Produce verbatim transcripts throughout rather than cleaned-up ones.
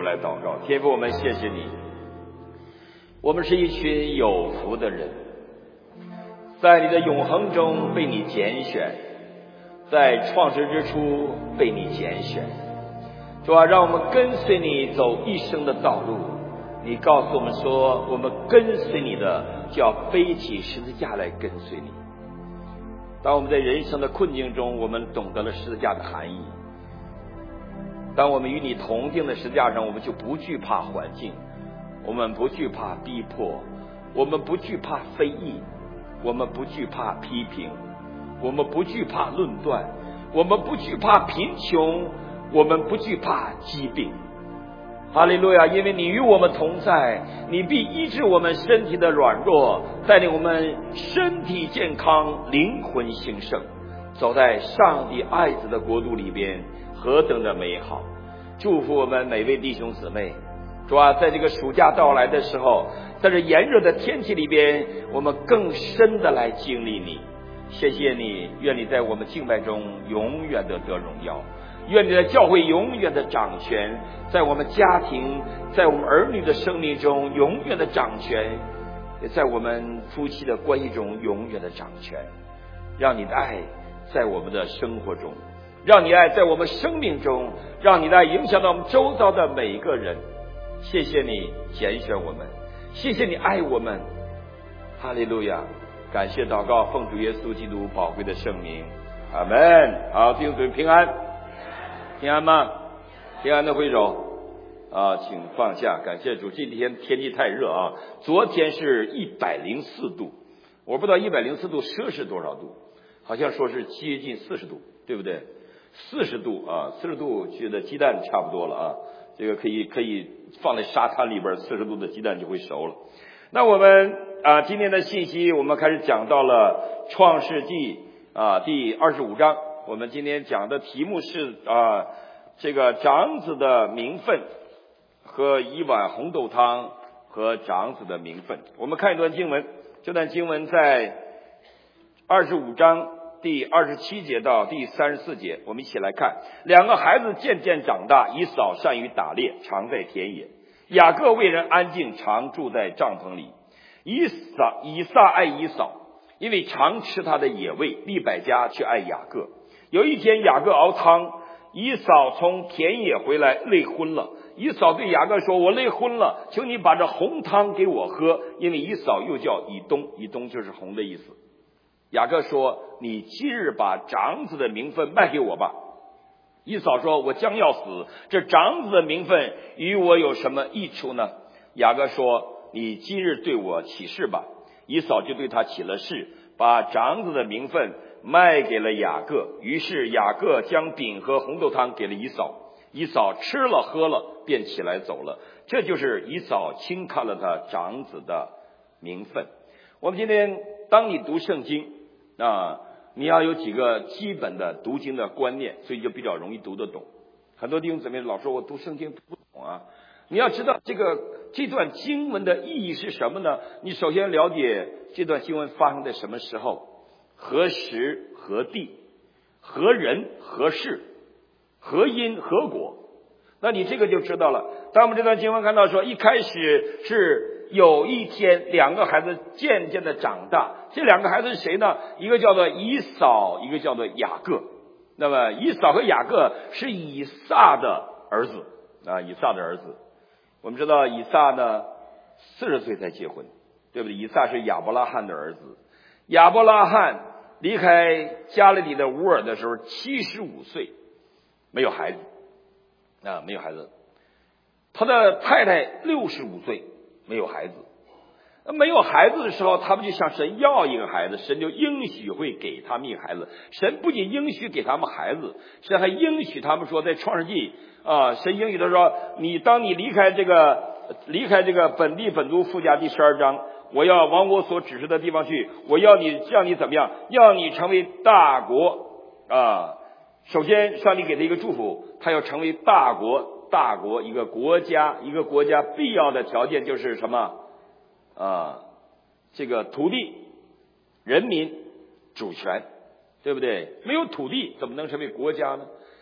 来祷告。天父，我们谢谢你，我们是一群有福的人，在你的永恒中被你拣选，在创世之初被你拣选。主啊，让我们跟随你走一生的道路。你告诉我们说，我们跟随你的就要背起十字架来跟随你。当我们在人生的困境中，我们懂得了十字架的含义。当我们与你同定的十字架上，我们就不惧怕环境，我们不惧怕逼迫，我们不惧怕非议，我们不惧怕批评，我们不惧怕论断，我们不惧怕贫穷，我们不惧怕疾病。哈利路亚！因为你与我们同在，你必医治我们身体的软弱，带领我们身体健康，灵魂兴盛，走在上帝爱子的国度里边，何等的美好！祝福我们每位弟兄姊妹。主啊，在这个暑假到来的时候，在这炎热的天气里边，我们更深的来经历你。谢谢你，愿你在我们敬拜中永远的得荣耀，愿你的教会永远的掌权，在我们家庭，在我们儿女的生命中永远的掌权，也在我们夫妻的关系中永远的掌权。让你的爱在我们的生活中，让你的爱在我们生命中，让你的爱影响到我们周遭的每一个人。谢谢你拣选我们，谢谢你爱我们。哈利路亚！感谢祷告，奉主耶稣基督宝贵的圣名，阿门。好，弟兄姊妹平安，平安吗？平安的挥手啊，请放下。感谢主，今天天气太热啊，昨天是一百零四度，我不知道一百零四度摄氏多少度，好像说是接近四十度，对不对？四十度啊，四十度觉得鸡蛋差不多了啊，这个可以可以放在沙滩里边，四十度的鸡蛋就会熟了。那我们啊，今天的信息我们开始讲到了创世纪啊第二十五章。我们今天讲的题目是啊这个长子的名分和一碗红豆汤和长子的名分。我们看一段经文，这段经文在二十五章第二十七节到第三十四节，我们一起来看。两个孩子渐渐长大，以扫善于打猎，常在田野；雅各为人安静，常住在帐篷里。以撒以撒爱以扫，因为常吃他的野味；利百加却爱雅各。有一天，雅各熬汤，以扫从田野回来，累昏了。以扫对雅各说：“我累昏了，求你把这红汤给我喝。”因为以扫又叫以东，以东就是红的意思。雅各说：“你今日把长子的名分卖给我吧。”以扫说：“我将要死，这长子的名分与我有什么益处呢？”雅各说：“你今日对我起誓吧。”以扫就对他起了誓，把长子的名分卖给了雅各。于是雅各将饼和红豆汤给了以扫，以扫吃了喝了，便起来走了。这就是以扫轻看了他长子的名分。我们今天当你读圣经啊，你要有几个基本的读经的观念，所以就比较容易读得懂。很多弟兄姊妹老说我读圣经读不懂啊，你要知道这个这段经文的意义是什么呢？你首先了解这段经文发生在什么时候，何时何地，何人何事，何因何果，那你这个就知道了。当我们这段经文看到说，一开始是有一天两个孩子渐渐的长大，这两个孩子是谁呢？一个叫做以扫，一个叫做雅各。那么以扫和雅各是以撒的儿子啊，以撒的儿子。我们知道以撒呢四十岁才结婚，对不对？以撒是亚伯拉罕的儿子。亚伯拉罕离开加利利的乌尔的时候七十五岁，没有孩子啊，没有孩子。他的太太六十五岁，没有孩子。没有孩子的时候，他们就向神要一个孩子，神就应许会给他们一个孩子。神不仅应许给他们孩子，神还应许他们说，在创世纪啊，神应许他说，你当你离开这个离开这个本地本族富家第十二章，我要往我所指示的地方去，我要你让你怎么样？要你成为大国啊！首先，上帝给他一个祝福，他要成为大国，大国一个国家，一个国家必要的条件就是什么？啊，这个土地、人民、主权，对不对？没有土地怎么能成为国家呢？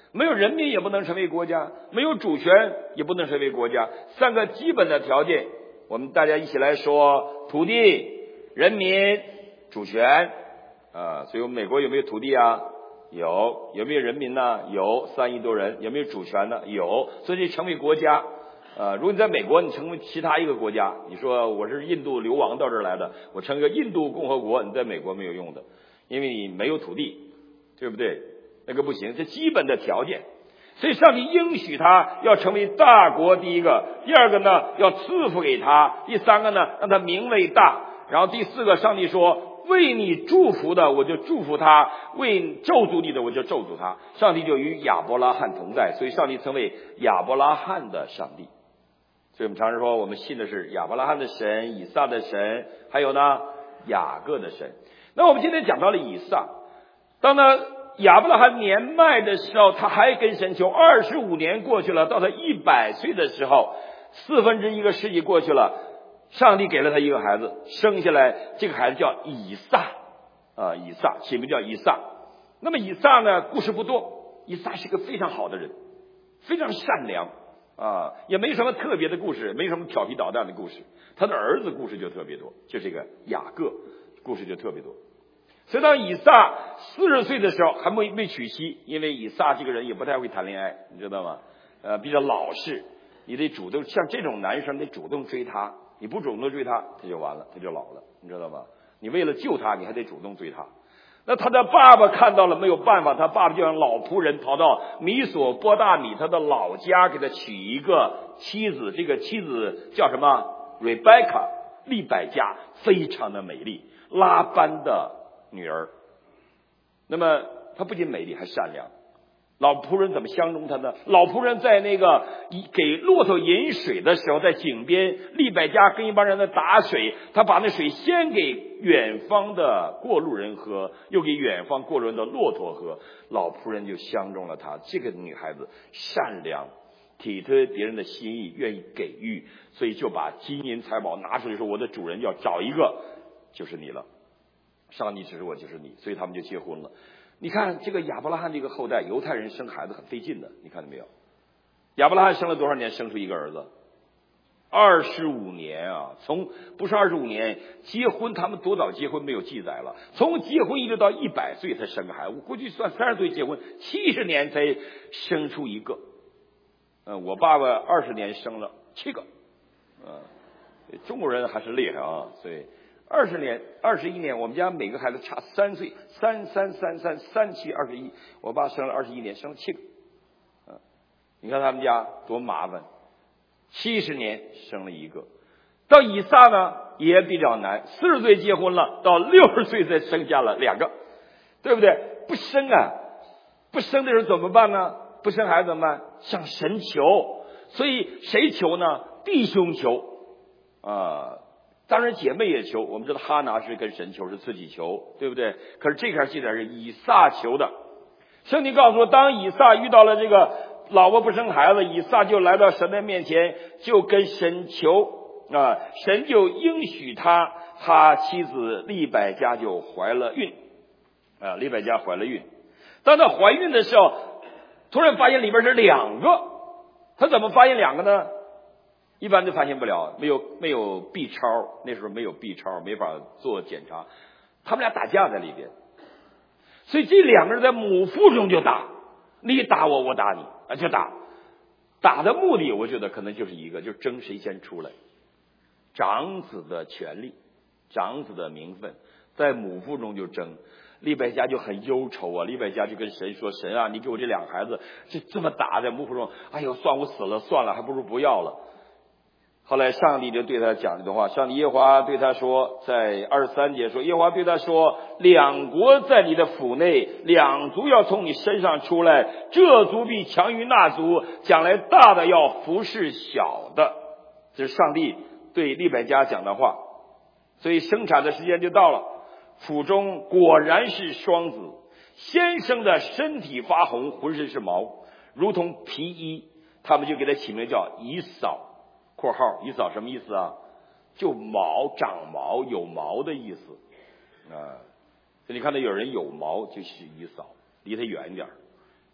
没有人民也不能成为国家，没有主权也不能成为国家。三个基本的条件，我们大家一起来说：土地、人民、主权啊。所以我们美国有没有土地啊？有。有没有人民呢？有，三亿多人。有没有主权呢？有。所以成为国家啊，如果你在美国，你成为其他一个国家，你说我是印度流亡到这儿来的，我成个印度共和国，你在美国没有用的，因为你没有土地，对不对？那个不行，这基本的条件。所以上帝应许他要成为大国，第一个；第二个呢，要赐福给他；第三个呢，让他名为大；然后第四个，上帝说，为你祝福的我就祝福他，为咒诅你的我就咒诅他。上帝就与亚伯拉罕同在，所以上帝称为亚伯拉罕的上帝。所以我们常常说，我们信的是亚伯拉罕的神、以撒的神，还有呢雅各的神。那我们今天讲到了以撒，当呢亚伯拉罕年迈的时候，他还跟神求。二十五年过去了，到他一百岁的时候，四分之一个世纪过去了，上帝给了他一个孩子，生下来这个孩子叫以撒啊，以撒起名叫以撒。那么以撒呢，故事不多，以撒是个非常好的人，非常善良啊，也没什么特别的故事，没什么调皮捣蛋的故事。他的儿子故事就特别多，就这个雅各故事就特别多。所以当以撒四十岁的时候还没没娶妻，因为以撒这个人也不太会谈恋爱，你知道吗？呃，比较老实，你得主动，像这种男生得主动追他，你不主动追他，他就完了，他就老了，你知道吗？你为了救他，你还得主动追他。那他的爸爸看到了没有办法，他爸爸就让老仆人跑到米索波大米他的老家，给他娶一个妻子，这个妻子叫什么 Rebecca 利百加，非常的美丽，拉班的女儿。那么她不仅美丽还善良。老仆人怎么相中她呢？老仆人在那个给骆驼饮水的时候，在井边，利百加跟一帮人在打水，他把那水先给远方的过路人喝，又给远方过路人的骆驼喝。老仆人就相中了她，这个女孩子善良，体贴别人的心意，愿意给予，所以就把金银财宝拿出来说，我的主人要找一个，就是你了，上帝指示我就是你，所以他们就结婚了。你看这个亚伯拉罕这个后代，犹太人生孩子很费劲的，你看到没有？亚伯拉罕生了多少年生出一个儿子？二十五年啊！从不是二十五年，结婚他们多早结婚没有记载了，从结婚一直到一百岁才生个孩子，我估计算三十岁结婚，七十年才生出一个。嗯，我爸爸二十年生了七个。嗯，中国人还是厉害啊，所以。二十年，二十一年，我们家每个孩子差三岁，三三三三三七二十一。我爸生了二十一年，生了七个。嗯，你看他们家多麻烦，七十年生了一个。到以撒呢也比较难，四十岁结婚了，到六十岁才生下了两个，对不对？不生啊，不生的时候怎么办呢？不生孩子怎么办？向神求。所以谁求呢？弟兄求啊。当然姐妹也求，我们知道哈拿是跟神求，是自己求，对不对？可是这块记载是以撒求的。圣经告诉我，当以撒遇到了这个老婆不生孩子，以撒就来到神的面前，就跟神求啊，神就应许他，他妻子利百加就怀了孕啊，利百加怀了孕。当他怀孕的时候，突然发现里边是两个，他怎么发现两个呢？一般都发现不了，没有没有 B 超，那时候没有 B 超，没法做检查。他们俩打架在里边，所以这两个人在母腹中就打，你打我，我打你啊，就打。打的目的，我觉得可能就是一个，就是争谁先出来。长子的权利，长子的名分，在母腹中就争。利百加就很忧愁啊，利百加就跟神说：“神啊，你给我这两个孩子，这这么打在母腹中，哎呦，算我死了算了，还不如不要了。”后来上帝就对他讲这段话，上帝耶和华对他说，在二十三节说，耶和华对他说，两国在你的府内，两族要从你身上出来，这族必强于那族，将来大的要服侍小的。这是上帝对利百加讲的话。所以生产的时间就到了，府中果然是双子，先生的身体发红，浑身是毛，如同皮衣，他们就给他起名叫以扫。括号以扫什么意思啊？就毛，长毛，有毛的意思啊。所以你看到有人有毛就是以扫，离他远一点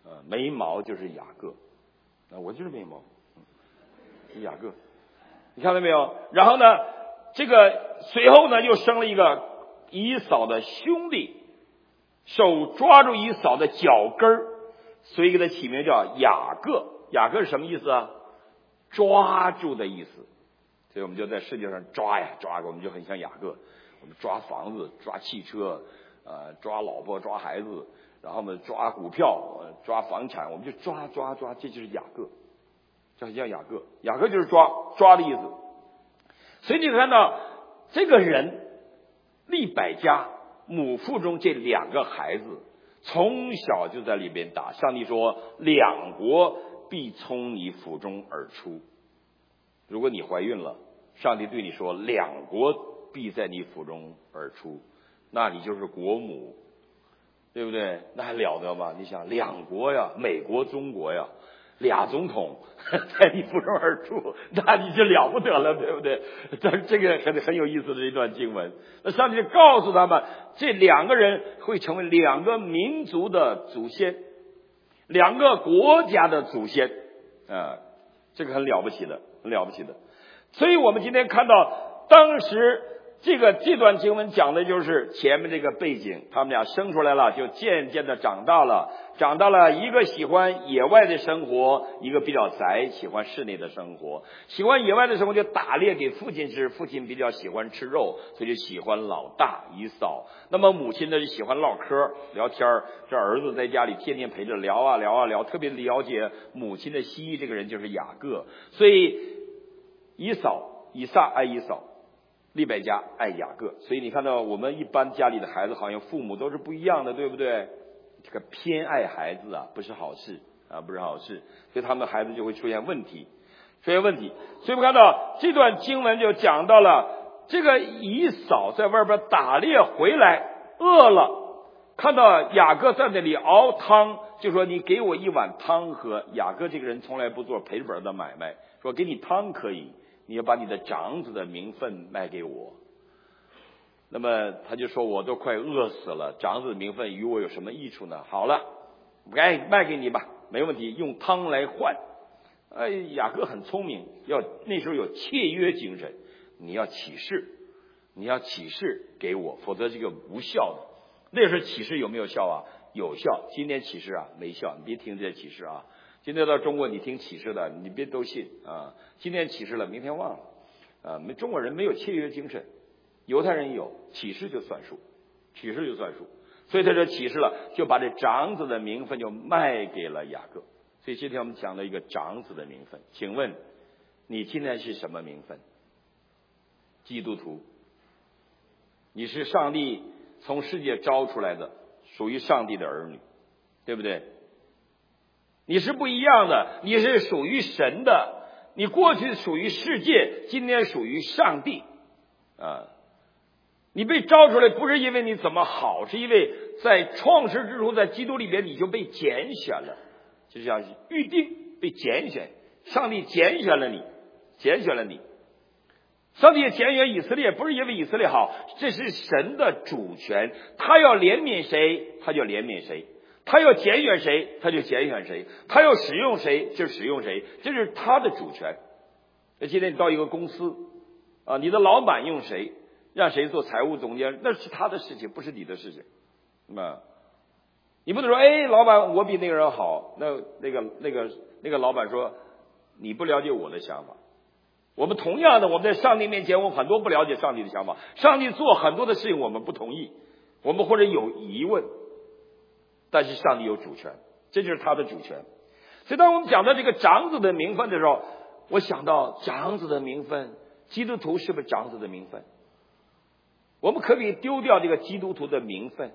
呃，没毛就是雅各，啊，我就是没毛，雅各，你看到没有？然后呢，这个随后呢又生了一个以扫的兄弟，手抓住以扫的脚跟儿，所以给他起名叫雅各。雅各是什么意思啊？抓住的意思。所以我们就在世界上抓呀抓，我们就很像雅各。我们抓房子，抓汽车，呃，抓老婆，抓孩子，然后呢抓股票，抓房产，我们就抓抓抓，这就是雅各，这很像雅各。雅各就是抓抓的意思。所以你看到这个人利百加母腹中这两个孩子，从小就在里边打。上帝说，两国必从你腹中而出。如果你怀孕了，上帝对你说，两国必在你腹中而出，那你就是国母，对不对？那还了得吗？你想，两国呀，美国中国呀，俩总统在你腹中而出，那你就了不得了，对不对？这这个很很有意思的一段经文。那上帝就告诉他们，这两个人会成为两个民族的祖先，两个国家的祖先啊，这个很了不起的，很了不起的。所以我们今天看到，当时这个这段经文讲的就是前面这个背景，他们俩生出来了，就渐渐的长大了，长大了，一个喜欢野外的生活，一个比较宅，喜欢室内的生活。喜欢野外的生活就打猎给父亲吃，父亲比较喜欢吃肉，所以就喜欢老大以扫。那么母亲呢就喜欢唠嗑聊天，这儿子在家里天天陪着聊啊聊啊聊，特别了解母亲的心意。这个人就是雅各，所以以扫以撒爱以扫，利百加爱雅各。所以你看到我们一般家里的孩子好像父母都是不一样的，对不对？这个偏爱孩子啊不是好事啊，不是好事，所以他们孩子就会出现问题出现问题。所以我们看到这段经文就讲到了这个以扫在外边打猎回来饿了，看到雅各在那里熬汤，就说你给我一碗汤喝。雅各这个人从来不做赔本的买卖，说给你汤可以，你要把你的长子的名分卖给我。那么他就说，我都快饿死了，长子的名分与我有什么益处呢？好了，哎，卖给你吧，没问题，用汤来换。哎，雅各很聪明，要那时候有契约精神，你要起誓，你要起誓给我，否则这个无效的。那时候起誓有没有效啊？有效。今天起誓啊没效，你别听这些起誓啊。今天到中国你听起誓的，你别都信啊。今天起誓了，明天忘了啊。没，中国人没有契约精神，犹太人有，起誓就算数，起誓就算数。所以他这起誓了，就把这长子的名分就卖给了雅各。所以今天我们讲了一个长子的名分，请问你今天是什么名分？基督徒。你是上帝从世界招出来的，属于上帝的儿女，对不对？你是不一样的，你是属于神的，你过去属于世界，今天属于上帝啊。你被招出来不是因为你怎么好，是因为在创世之初，在基督里边你就被拣选了，就像预定被拣选，上帝拣选了你，拣选了你。上帝也拣选以色列，不是因为以色列好，这是神的主权，他要怜悯谁他就怜悯谁，他要拣选谁他就拣选谁，他要使用谁就使用谁，这是他的主权。那今天你到一个公司啊，你的老板用谁，让谁做财务总监，那是他的事情，不是你的事情。那你不能说，哎，老板我比那个人好，那那个那个那个老板说你不了解我的想法。我们同样的，我们在上帝面前，我们很多不了解上帝的想法，上帝做很多的事情我们不同意，我们或者有疑问，但是上帝有主权，这就是他的主权。所以当我们讲到这个长子的名分的时候，我想到长子的名分，基督徒是不是长子的名分？我们可不可以丢掉这个基督徒的名分？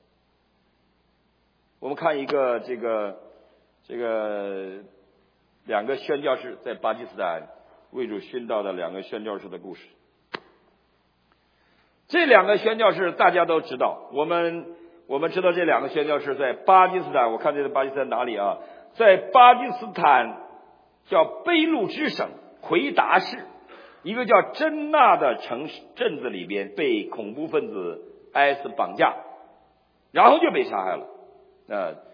我们看一个这个这个两个宣教士在巴基斯坦为主殉道的两个宣教士的故事。这两个宣教士大家都知道，我们我们知道这两个宣教士在巴基斯坦，我看这是巴基斯坦哪里啊？在巴基斯坦叫卑路支省奎达市一个叫真纳的城市镇子里边被恐怖分子 I S 绑架，然后就被杀害了。呃，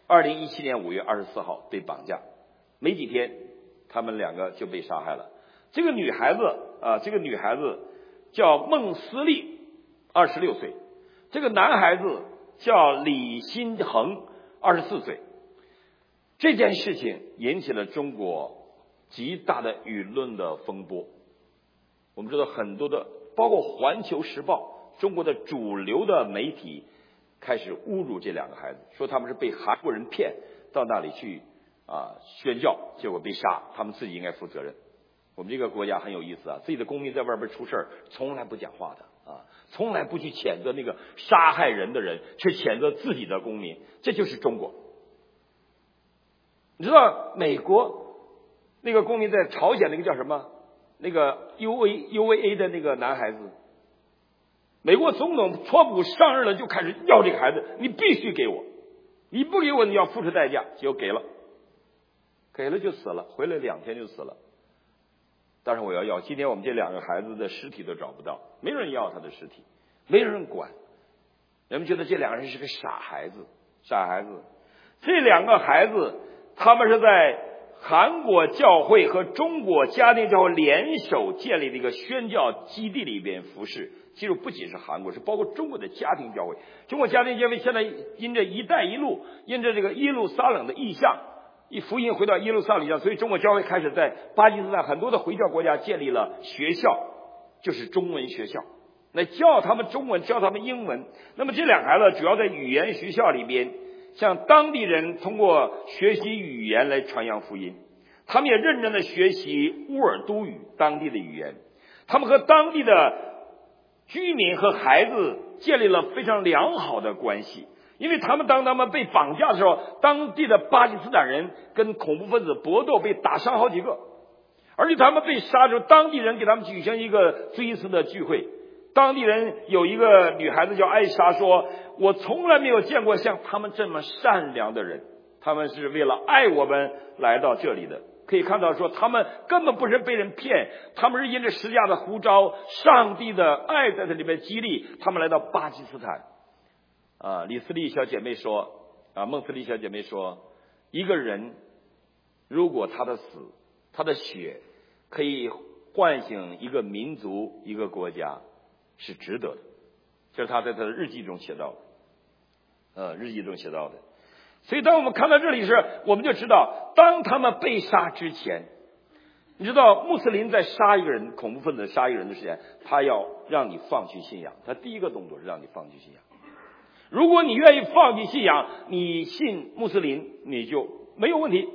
二零一七年五月二十四号被绑架，没几天他们两个就被杀害了。这个女孩子啊，这个女孩子叫孟思利，二十六岁；这个男孩子叫李新恒，二十四岁。这件事情引起了中国极大的舆论的风波。我们知道很多的，包括《环球时报》中国的主流的媒体开始侮辱这两个孩子，说他们是被韩国人骗到那里去啊宣教，结果被杀，他们自己应该负责任。我们这个国家很有意思啊，自己的公民在外边出事儿，从来不讲话的啊，从来不去谴责那个杀害人的人，却谴责自己的公民，这就是中国。你知道美国那个公民在朝鲜那个叫什么？那个 U A U A A 的那个男孩子，美国总统川普上任了就开始要这个孩子，你必须给我，你不给我你要付出代价，结果给了，给了就死了，回来两天就死了。当然我要要，今天我们这两个孩子的尸体都找不到，没人要他的尸体，没人管，人们觉得这两个人是个傻孩子，傻孩子。这两个孩子他们是在韩国教会和中国家庭教会联手建立的一个宣教基地里边服侍。其实不仅是韩国，是包括中国的家庭教会。中国家庭教会现在因着一带一路，因着这个耶路撒冷的意象，一福音回到耶路撒冷意象，所以中国教会开始在巴基斯坦很多的回教国家建立了学校，就是中文学校，来教他们中文，教他们英文。那么这两个孩子主要在语言学校里边，向当地人通过学习语言来传扬福音。他们也认真的学习乌尔都语，当地的语言。他们和当地的居民和孩子建立了非常良好的关系，因为他们当他们被绑架的时候，当地的巴基斯坦人跟恐怖分子搏斗，被打伤好几个，而且他们被杀的时候，当地人给他们举行一个追思的聚会。当地人有一个女孩子叫艾莎说，我从来没有见过像他们这么善良的人，他们是为了爱我们来到这里的。可以看到说他们根本不是被人骗，他们是因着十架的呼召，上帝的爱在这里面激励他们来到巴基斯坦。啊，李思丽小姐妹说，啊，孟思丽小姐妹说，一个人如果他的死，他的血可以唤醒一个民族一个国家，是值得的。这是他在他的日记中写到的，呃，日记中写到的。所以当我们看到这里时，我们就知道，当他们被杀之前，你知道穆斯林在杀一个人，恐怖分子杀一个人的之前，他要让你放弃信仰，他第一个动作是让你放弃信仰。如果你愿意放弃信仰，你信穆斯林，你就没有问题。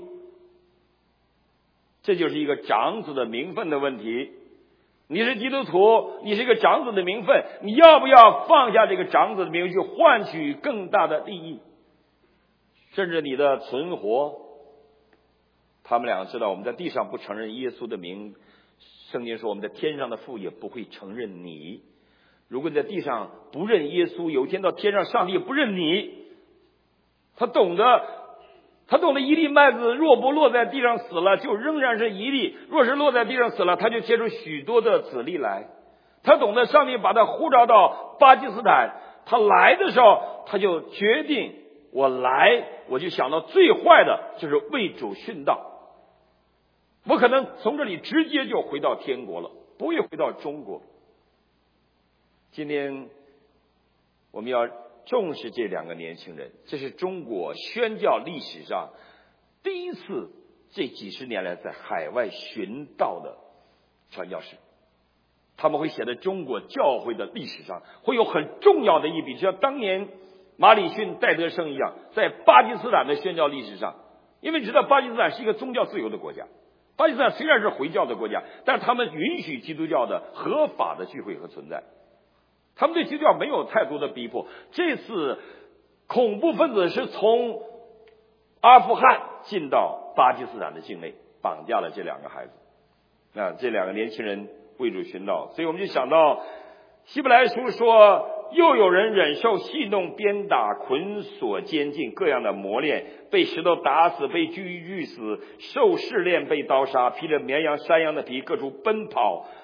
这就是一个长子的名分的问题。你是基督徒，你是一个长子的名分，你要不要放下这个长子的名分，去换取更大的利益，甚至你的存活？他们两个知道，我们在地上不承认耶稣的名，圣经说我们在天上的父也不会承认你。如果你在地上不认耶稣，有一天到天上上帝也不认你。他懂得他懂得一粒麦子若不落在地上死了，就仍然是一粒，若是落在地上死了，他就结出许多的子粒来。他懂得上帝把他呼召到巴基斯坦，他来的时候他就决定，我来我就想到最坏的就是为主殉道，我可能从这里直接就回到天国了，不会回到中国。今天我们要重视这两个年轻人，这是中国宣教历史上第一次这几十年来在海外寻道的传教士，他们会写在中国教会的历史上会有很重要的一笔，就像当年马礼逊、戴德生一样，在巴基斯坦的宣教历史上。因为你知道巴基斯坦是一个宗教自由的国家，巴基斯坦虽然是回教的国家，但是他们允许基督教的合法的聚会和存在，他们对基督教没有太多的逼迫。这次恐怖分子是从阿富汗进到巴基斯坦的境内，绑架了这两个孩子，啊，这两个年轻人为主寻道。所以我们就想到希伯来书说，又有人忍受戏弄、鞭打、捆锁、监禁各样的磨练，被石头打死，被锯锯死，受试炼，被刀杀，披着绵羊山羊的皮，各处奔跑，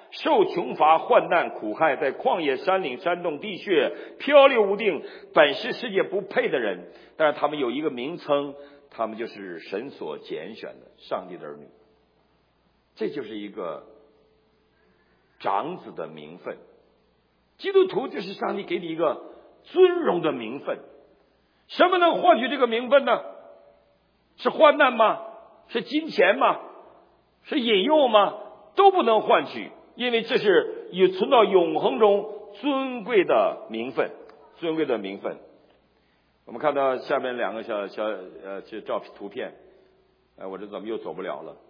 受穷乏、患难、苦害，在旷野、山岭、山洞、地穴漂流无定，本是世界不配的人，但是他们有一个名称，他们就是神所拣选的上帝的儿女。这就是一个长子的名分。基督徒就是上帝给你一个尊荣的名分。什么能换取这个名分呢？是患难吗？是金钱吗？是引诱吗？都不能换取，因为这是已存到永恒中尊贵的名分，尊贵的名分。我们看到下面两个小小呃这照片图片，哎、呃，我这怎么又走不了了？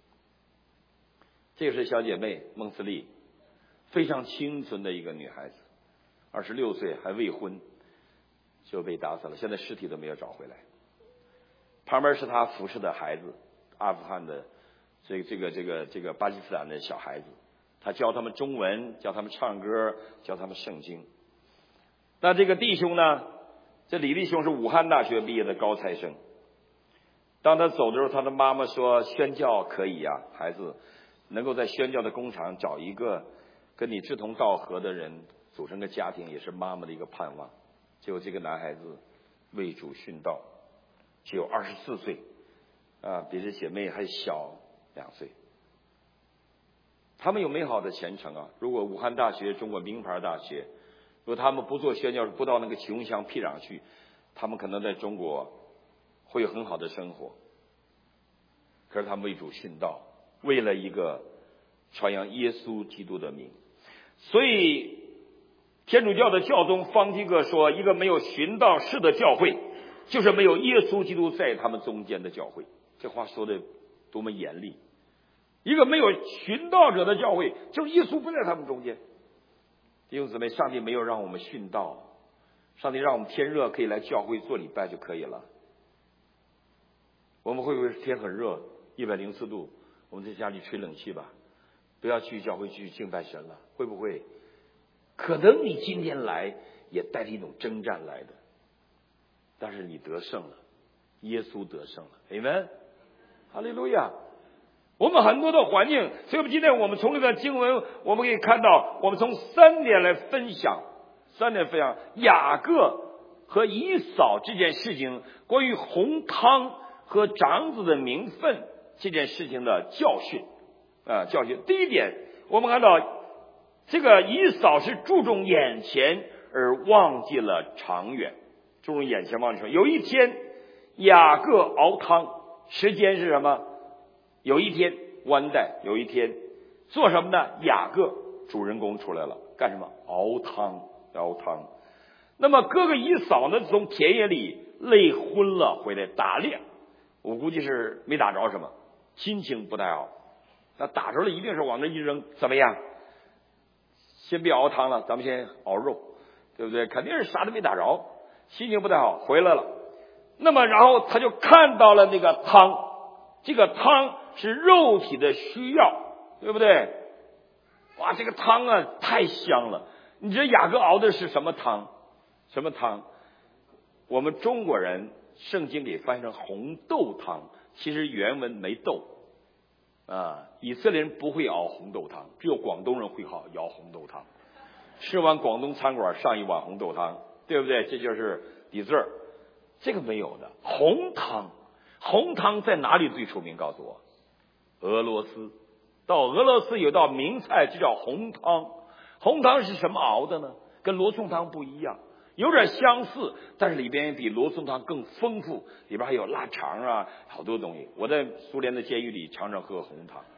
这个是小姐妹孟斯利，非常清纯的一个女孩子，二十六岁还未婚就被打死了，现在尸体都没有找回来。旁边是她服侍的孩子，阿富汗的这个这个这个这个巴基斯坦的小孩子，他教他们中文，教他们唱歌，教他们圣经。那这个弟兄呢，这李弟兄是武汉大学毕业的高材生。当他走的时候，他的妈妈说：“宣教可以呀、啊，孩子，能够在宣教的工厂找一个跟你志同道合的人，组成个家庭，也是妈妈的一个盼望。”结果这个男孩子为主殉道，只有二十四岁，啊，比这姐妹还小两岁。他们有美好的前程啊！如果武汉大学中国名牌大学，如果他们不做宣教，不到那个穷乡僻壤去，他们可能在中国会有很好的生活。可是他们为主殉道，为了一个传扬耶稣基督的名。所以天主教的教宗方济各说，一个没有殉道式的教会，就是没有耶稣基督在他们中间的教会。这话说的多么严厉！一个没有殉道者的教会，就是耶稣不在他们中间。弟兄姊妹，上帝没有让我们殉道，上帝让我们天热可以来教会做礼拜就可以了。我们会不会天很热，一百零四度，我们在家里吹冷气吧，不要去教会去敬拜神了？会不会？可能你今天来也带着一种征战来的，但是你得胜了，耶稣得胜了。Amen， 哈利路亚。我们很多的环境，所以我们今天我们从这个经文，我们可以看到，我们从三点来分享，三点分享雅各和以扫这件事情，关于红汤和长子的名分这件事情的教训啊，教训。第一点，我们看到这个以扫是注重眼前而忘记了长远，注重眼前忘记长远。有一天，雅各熬汤，时间是什么？有一天弯带，有一天做什么呢？雅各主人公出来了，干什么？熬汤，熬汤。那么哥哥以扫呢，从田野里累昏了回来打猎，我估计是没打着什么，心情不太好。那打着了一定是往那一扔，怎么样？先别熬汤了，咱们先熬肉，对不对？肯定是啥都没打着，心情不太好，回来了。那么然后他就看到了那个汤，这个汤是肉体的需要，对不对？哇，这个汤啊太香了！你这雅各熬的是什么汤？什么汤？我们中国人圣经里翻译成红豆汤，其实原文没豆啊。以色列人不会熬红豆汤，只有广东人会好熬红豆汤。吃完广东餐馆上一碗红豆汤，对不对？这就是底字儿。这个没有的红汤，红汤在哪里最出名？告诉我。俄罗斯，到俄罗斯有道名菜就叫红汤。红汤是什么熬的呢？跟罗宋汤不一样，有点相似，但是里边比罗宋汤更丰富，里边还有腊肠啊，好多东西。我在苏联的监狱里常常喝红汤，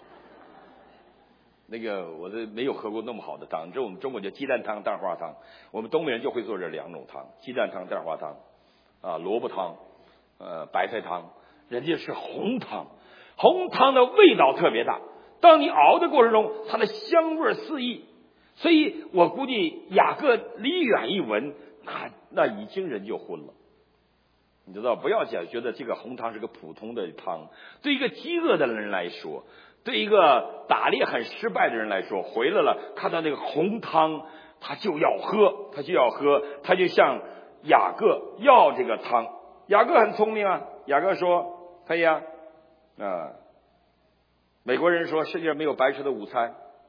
那个我这没有喝过那么好的汤，这我们中国叫鸡蛋汤、蛋花汤，我们东北人就会做这两种汤：鸡蛋汤、蛋花汤，啊，萝卜汤，呃，白菜汤，人家是红汤。红汤的味道特别大，当你熬的过程中，它的香味四溢。所以我估计雅各离远一闻，那那已经人就昏了。你知道，不要讲觉得这个红汤是个普通的汤，对一个饥饿的人来说，对一个打猎很失败的人来说，回来了看到那个红汤，他就要喝，他就要喝，他就向雅各要这个汤。雅各很聪明啊，雅各说可以啊。啊，美国人说世界上没有白吃的午餐，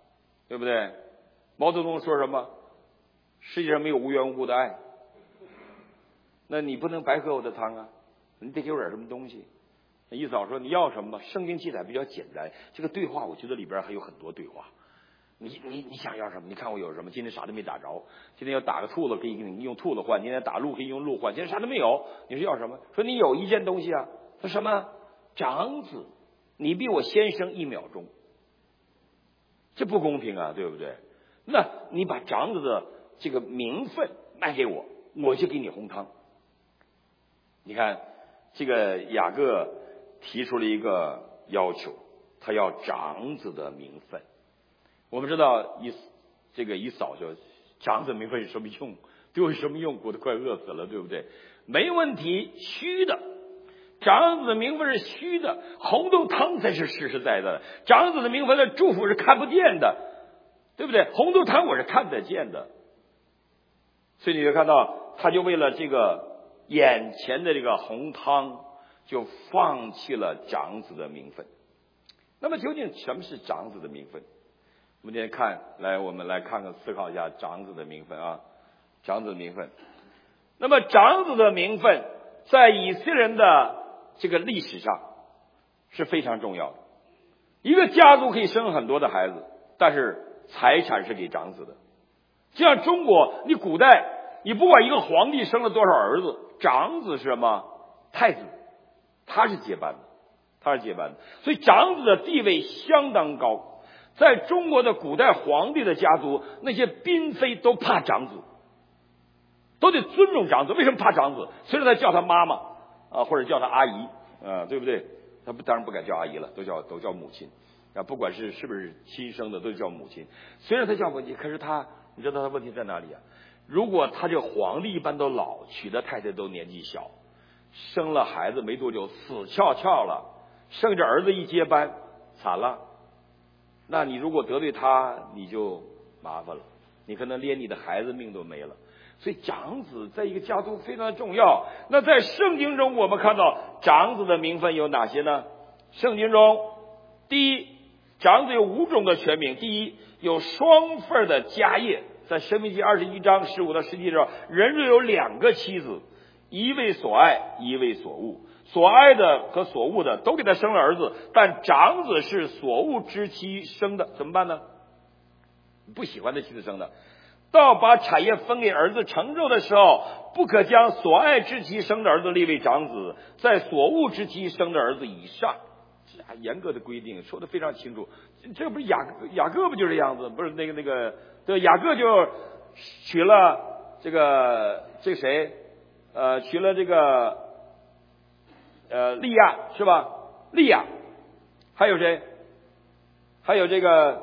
对不对？毛泽东说什么？世界上没有无缘无故的爱。那你不能白喝我的汤啊，你得给我点什么东西。那意思老说你要什么？圣经记载比较简单，这个对话我觉得里边还有很多对话。你你你想要什么？你看我有什么？今天啥都没打着，今天要打个兔子可以给你用兔子换，今天打鹿可以用鹿换，今天啥都没有。你说要什么？说你有一件东西啊，说什么？长子，你比我先生一秒钟，这不公平啊，对不对？那你把长子的这个名分卖给我，我就给你红汤。你看这个雅各提出了一个要求，他要长子的名分。我们知道以这个以扫说长子名分有什么用？对我有什么用？我都快饿死了，对不对？没问题，虚的。长子的名分是虚的，红豆汤才是实实在在的。长子的名分的祝福是看不见的，对不对？红豆汤我是看得见的。所以你会看到，他就为了这个眼前的这个红汤，就放弃了长子的名分。那么究竟什么是长子的名分？我们今天看来，我们来看看思考一下长子的名分啊，长子的名分。那么长子的名分在以色列人的这个历史上是非常重要的。一个家族可以生很多的孩子，但是财产是给长子的。就像中国，你古代你不管一个皇帝生了多少儿子，长子是什么？太子，他是接班的，他是接班的。所以长子的地位相当高。在中国的古代皇帝的家族，那些嫔妃都怕长子，都得尊重长子。为什么怕长子？虽然他叫他妈妈啊，或者叫他阿姨啊，对不对？他不当然不敢叫阿姨了，都叫都叫母亲啊，不管是是不是亲生的，都叫母亲。虽然他叫母亲，可是他，你知道他问题在哪里啊？如果他这个皇帝一般都老，娶的太太都年纪小，生了孩子没多久死翘翘了，剩着儿子一接班，惨了。那你如果得罪他，你就麻烦了，你可能连你的孩子命都没了。所以长子在一个家族非常重要。那在圣经中我们看到长子的名分有哪些呢？圣经中第一，长子有五种的权柄。第一，有双份的家业，在申命记二十一章十五到十七章，人若有两个妻子，一为所爱，一为所恶，所爱的和所恶的都给他生了儿子，但长子是所恶之妻生的，怎么办呢？不喜欢的妻子生的，到把产业分给儿子成肉的时候，不可将所爱之妻生的儿子立为长子，在所恶之妻生的儿子以上。这严格的规定说得非常清楚。这不是雅雅各不就这样子？不是那个那个对，雅各就娶了这个这个谁呃娶了这个呃利亚是吧？利亚还有谁？还有这个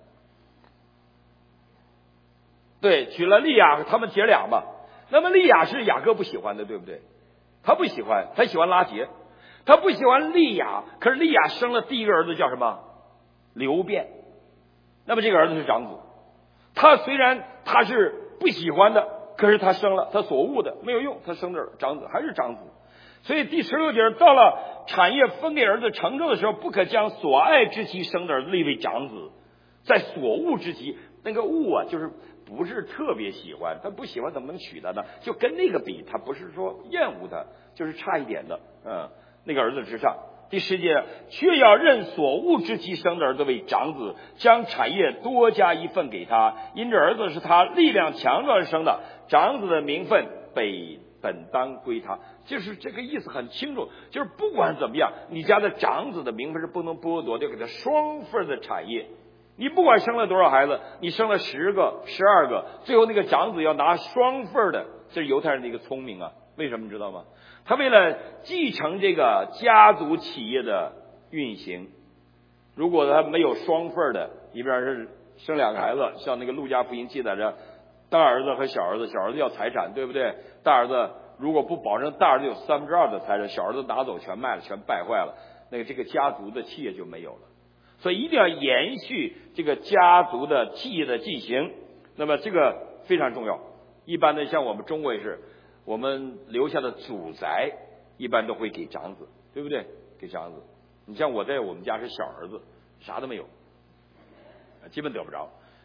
对，娶了利亚，他们姐俩嘛。那么利亚是雅各不喜欢的，对不对？他不喜欢，他喜欢拉结，他不喜欢利亚。可是利亚生了第一个儿子叫什么？流便。那么这个儿子是长子。他虽然他是不喜欢的，可是他生了，他所恶的没有用，他生的长子还是长子。所以第十六节，到了产业分给儿子成肉的时候，不可将所爱之妻生的儿子立为长子，在所恶之妻，那个恶啊，就是不是特别喜欢，他不喜欢怎么能娶他呢？就跟那个比，他不是说厌恶他，就是差一点的，嗯，那个儿子之上。第十节，却要认所恶之妻生的儿子为长子，将产业多加一份给他，因这儿子是他力量强壮而生的，长子的名分被本当归他。就是这个意思很清楚，就是不管怎么样，你家的长子的名分是不能剥夺，就给他双份的产业。你不管生了多少孩子，你生了十个、十二个，最后那个长子要拿双份的，这是犹太人的一个聪明啊。为什么知道吗？他为了继承这个家族企业的运行，如果他没有双份的，你比方是生两个孩子，像那个路加福音记载着大儿子和小儿子，小儿子要财产，对不对？大儿子如果不保证大儿子有三分之二的财产，小儿子拿走全卖了，全败坏了，那个这个家族的企业就没有了。所以一定要延续这个家族的企业的进行，那么这个非常重要。一般的像我们中国也是，我们留下的祖宅一般都会给长子，对不对？给长子。你像我在我们家是小儿子，啥都没有，基本得不着。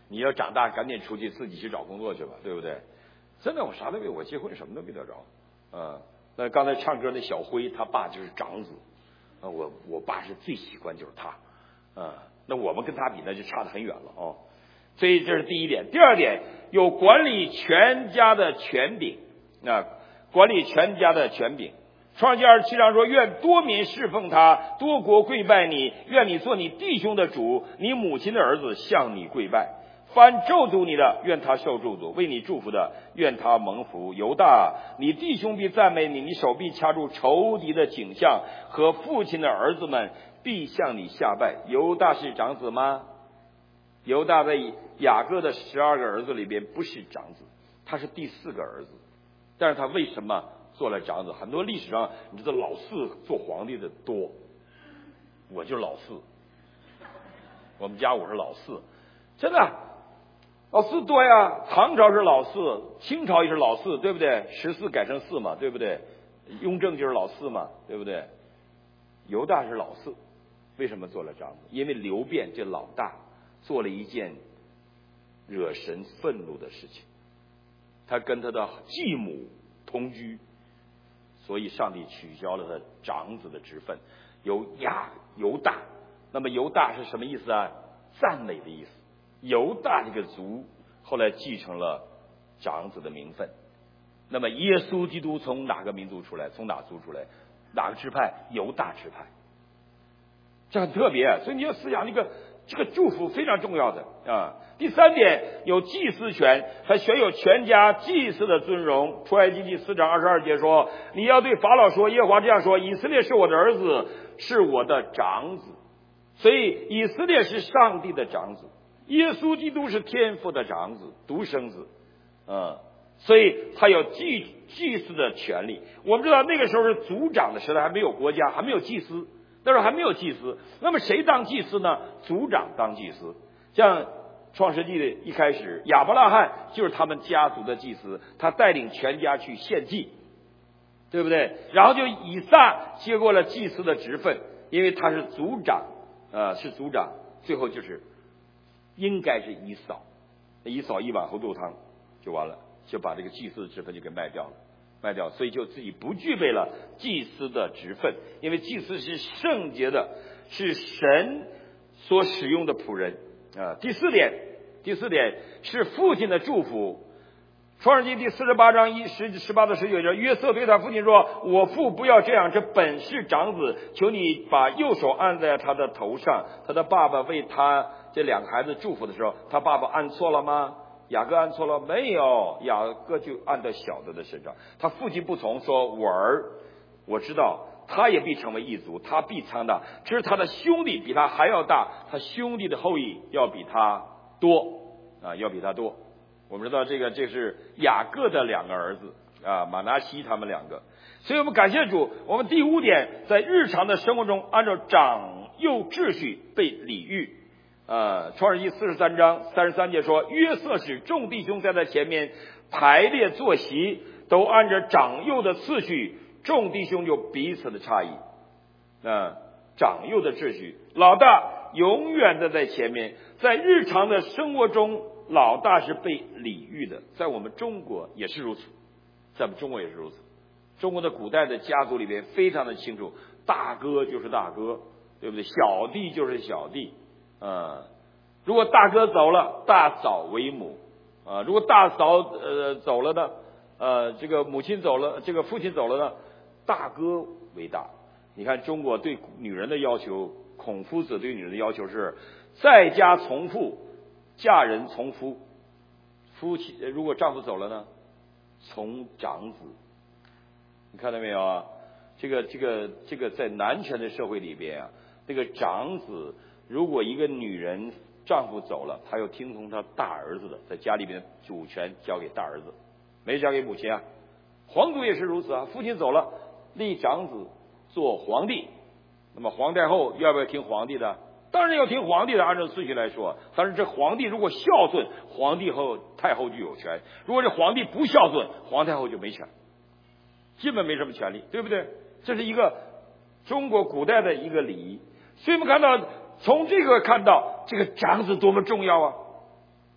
你要长大赶紧出去自己去找工作去吧，对不对？真的我啥都没有，我结婚什么都没得着。啊，那刚才唱歌那小辉他爸就是长子，啊，我我爸是最喜欢就是他，啊，那我们跟他比那就差得很远了哦。所以这是第一点。第二点，有管理全家的权柄啊，管理全家的权柄。创世纪二十七章说，愿多民侍奉他，多国跪拜你，愿你做你弟兄的主，你母亲的儿子向你跪拜。凡咒诅你的，愿他受咒诅；为你祝福的，愿他蒙福。犹大，你弟兄必赞美你，你手必掐住仇敌的颈项，和父亲的儿子们必向你下拜。犹大是长子吗？犹大在雅各的十二个儿子里边不是长子，他是第四个儿子。但是他为什么做了长子？很多历史上你知道老四做皇帝的多，我就老四，我们家我是老四，真的老四多呀。唐朝是老四，清朝也是老四，对不对？十四改成四嘛，对不对？雍正就是老四嘛，对不对？犹大是老四，为什么做了长子？因为刘辩这老大做了一件惹神愤怒的事情，他跟他的继母同居，所以上帝取消了他长子的职分，由亚犹大。那么犹大是什么意思啊？赞美的意思。犹大这个族后来继承了长子的名分。那么耶稣基督从哪个民族出来？从哪族出来？哪个支派？犹大支派。这很特别，所以你要思想这个这个祝福非常重要的啊。第三点，有祭司权，他选有全家祭司的尊荣。出埃及记四章二十二节说，你要对法老说，耶和华这样说，以色列是我的儿子，是我的长子。所以以色列是上帝的长子，耶稣基督是天父的长子，独生子，嗯，所以他有祭祭司的权利。我们知道那个时候是族长的时代，还没有国家，还没有祭司，那时候还没有祭司。那么谁当祭司呢？族长当祭司。像创世纪的一开始，亚伯拉罕就是他们家族的祭司，他带领全家去献祭，对不对？然后就以撒接过了祭司的职分，因为他是族长，呃，是族长。最后就是应该是以扫，以扫一碗红豆汤就完了，就把这个祭司的职分就给卖掉了，卖掉，所以就自己不具备了祭司的职分，因为祭司是圣洁的，是神所使用的仆人啊。第四点，第四点是父亲的祝福。创世纪第四十八章一十十八到十九节，约瑟对他父亲说：“我父不要这样，这本是长子，求你把右手按在他的头上。”他的爸爸为他这两个孩子祝福的时候，他爸爸按错了吗？雅各按错了没有？雅各就按在小的的身上。他父亲不从，说：“我儿，我知道他也必成为一族，他必昌大。只是他的兄弟比他还要大，他兄弟的后裔要比他多啊，要比他多。”我们知道这个这是雅各的两个儿子啊，马拿西他们两个。所以我们感谢主，我们第五点，在日常的生活中按照长幼秩序被礼遇。呃，创世纪四十三章三十三节说，约瑟使众弟兄在他前面排列坐席，都按着长幼的次序，众弟兄就彼此的差异。呃，长幼的秩序，老大永远的在前面，在日常的生活中，老大是被礼遇的。在我们中国也是如此，在我们中国也是如此。中国的古代的家族里边非常的清楚，大哥就是大哥，对不对？小弟就是小弟。呃，如果大哥走了，大嫂为母啊、呃；如果大嫂呃走了呢，呃，这个母亲走了，这个父亲走了呢，大哥为大。你看中国对女人的要求，孔夫子对女人的要求是在家从父，嫁人从夫。夫妻如果丈夫走了呢，从长子。你看到没有啊？这个这个这个在男权的社会里边啊，这个长子，如果一个女人丈夫走了，她要听从她大儿子的，在家里边主权交给大儿子，没交给母亲啊。皇族也是如此啊，父亲走了，立长子做皇帝，那么皇太后要不要听皇帝的？当然要听皇帝的，按照次序来说。但是这皇帝如果孝顺，皇帝和太后就有权；如果这皇帝不孝顺，皇太后就没权，基本没什么权利，对不对？这是一个中国古代的一个礼仪。所以我们看到，从这个看到这个长子多么重要啊！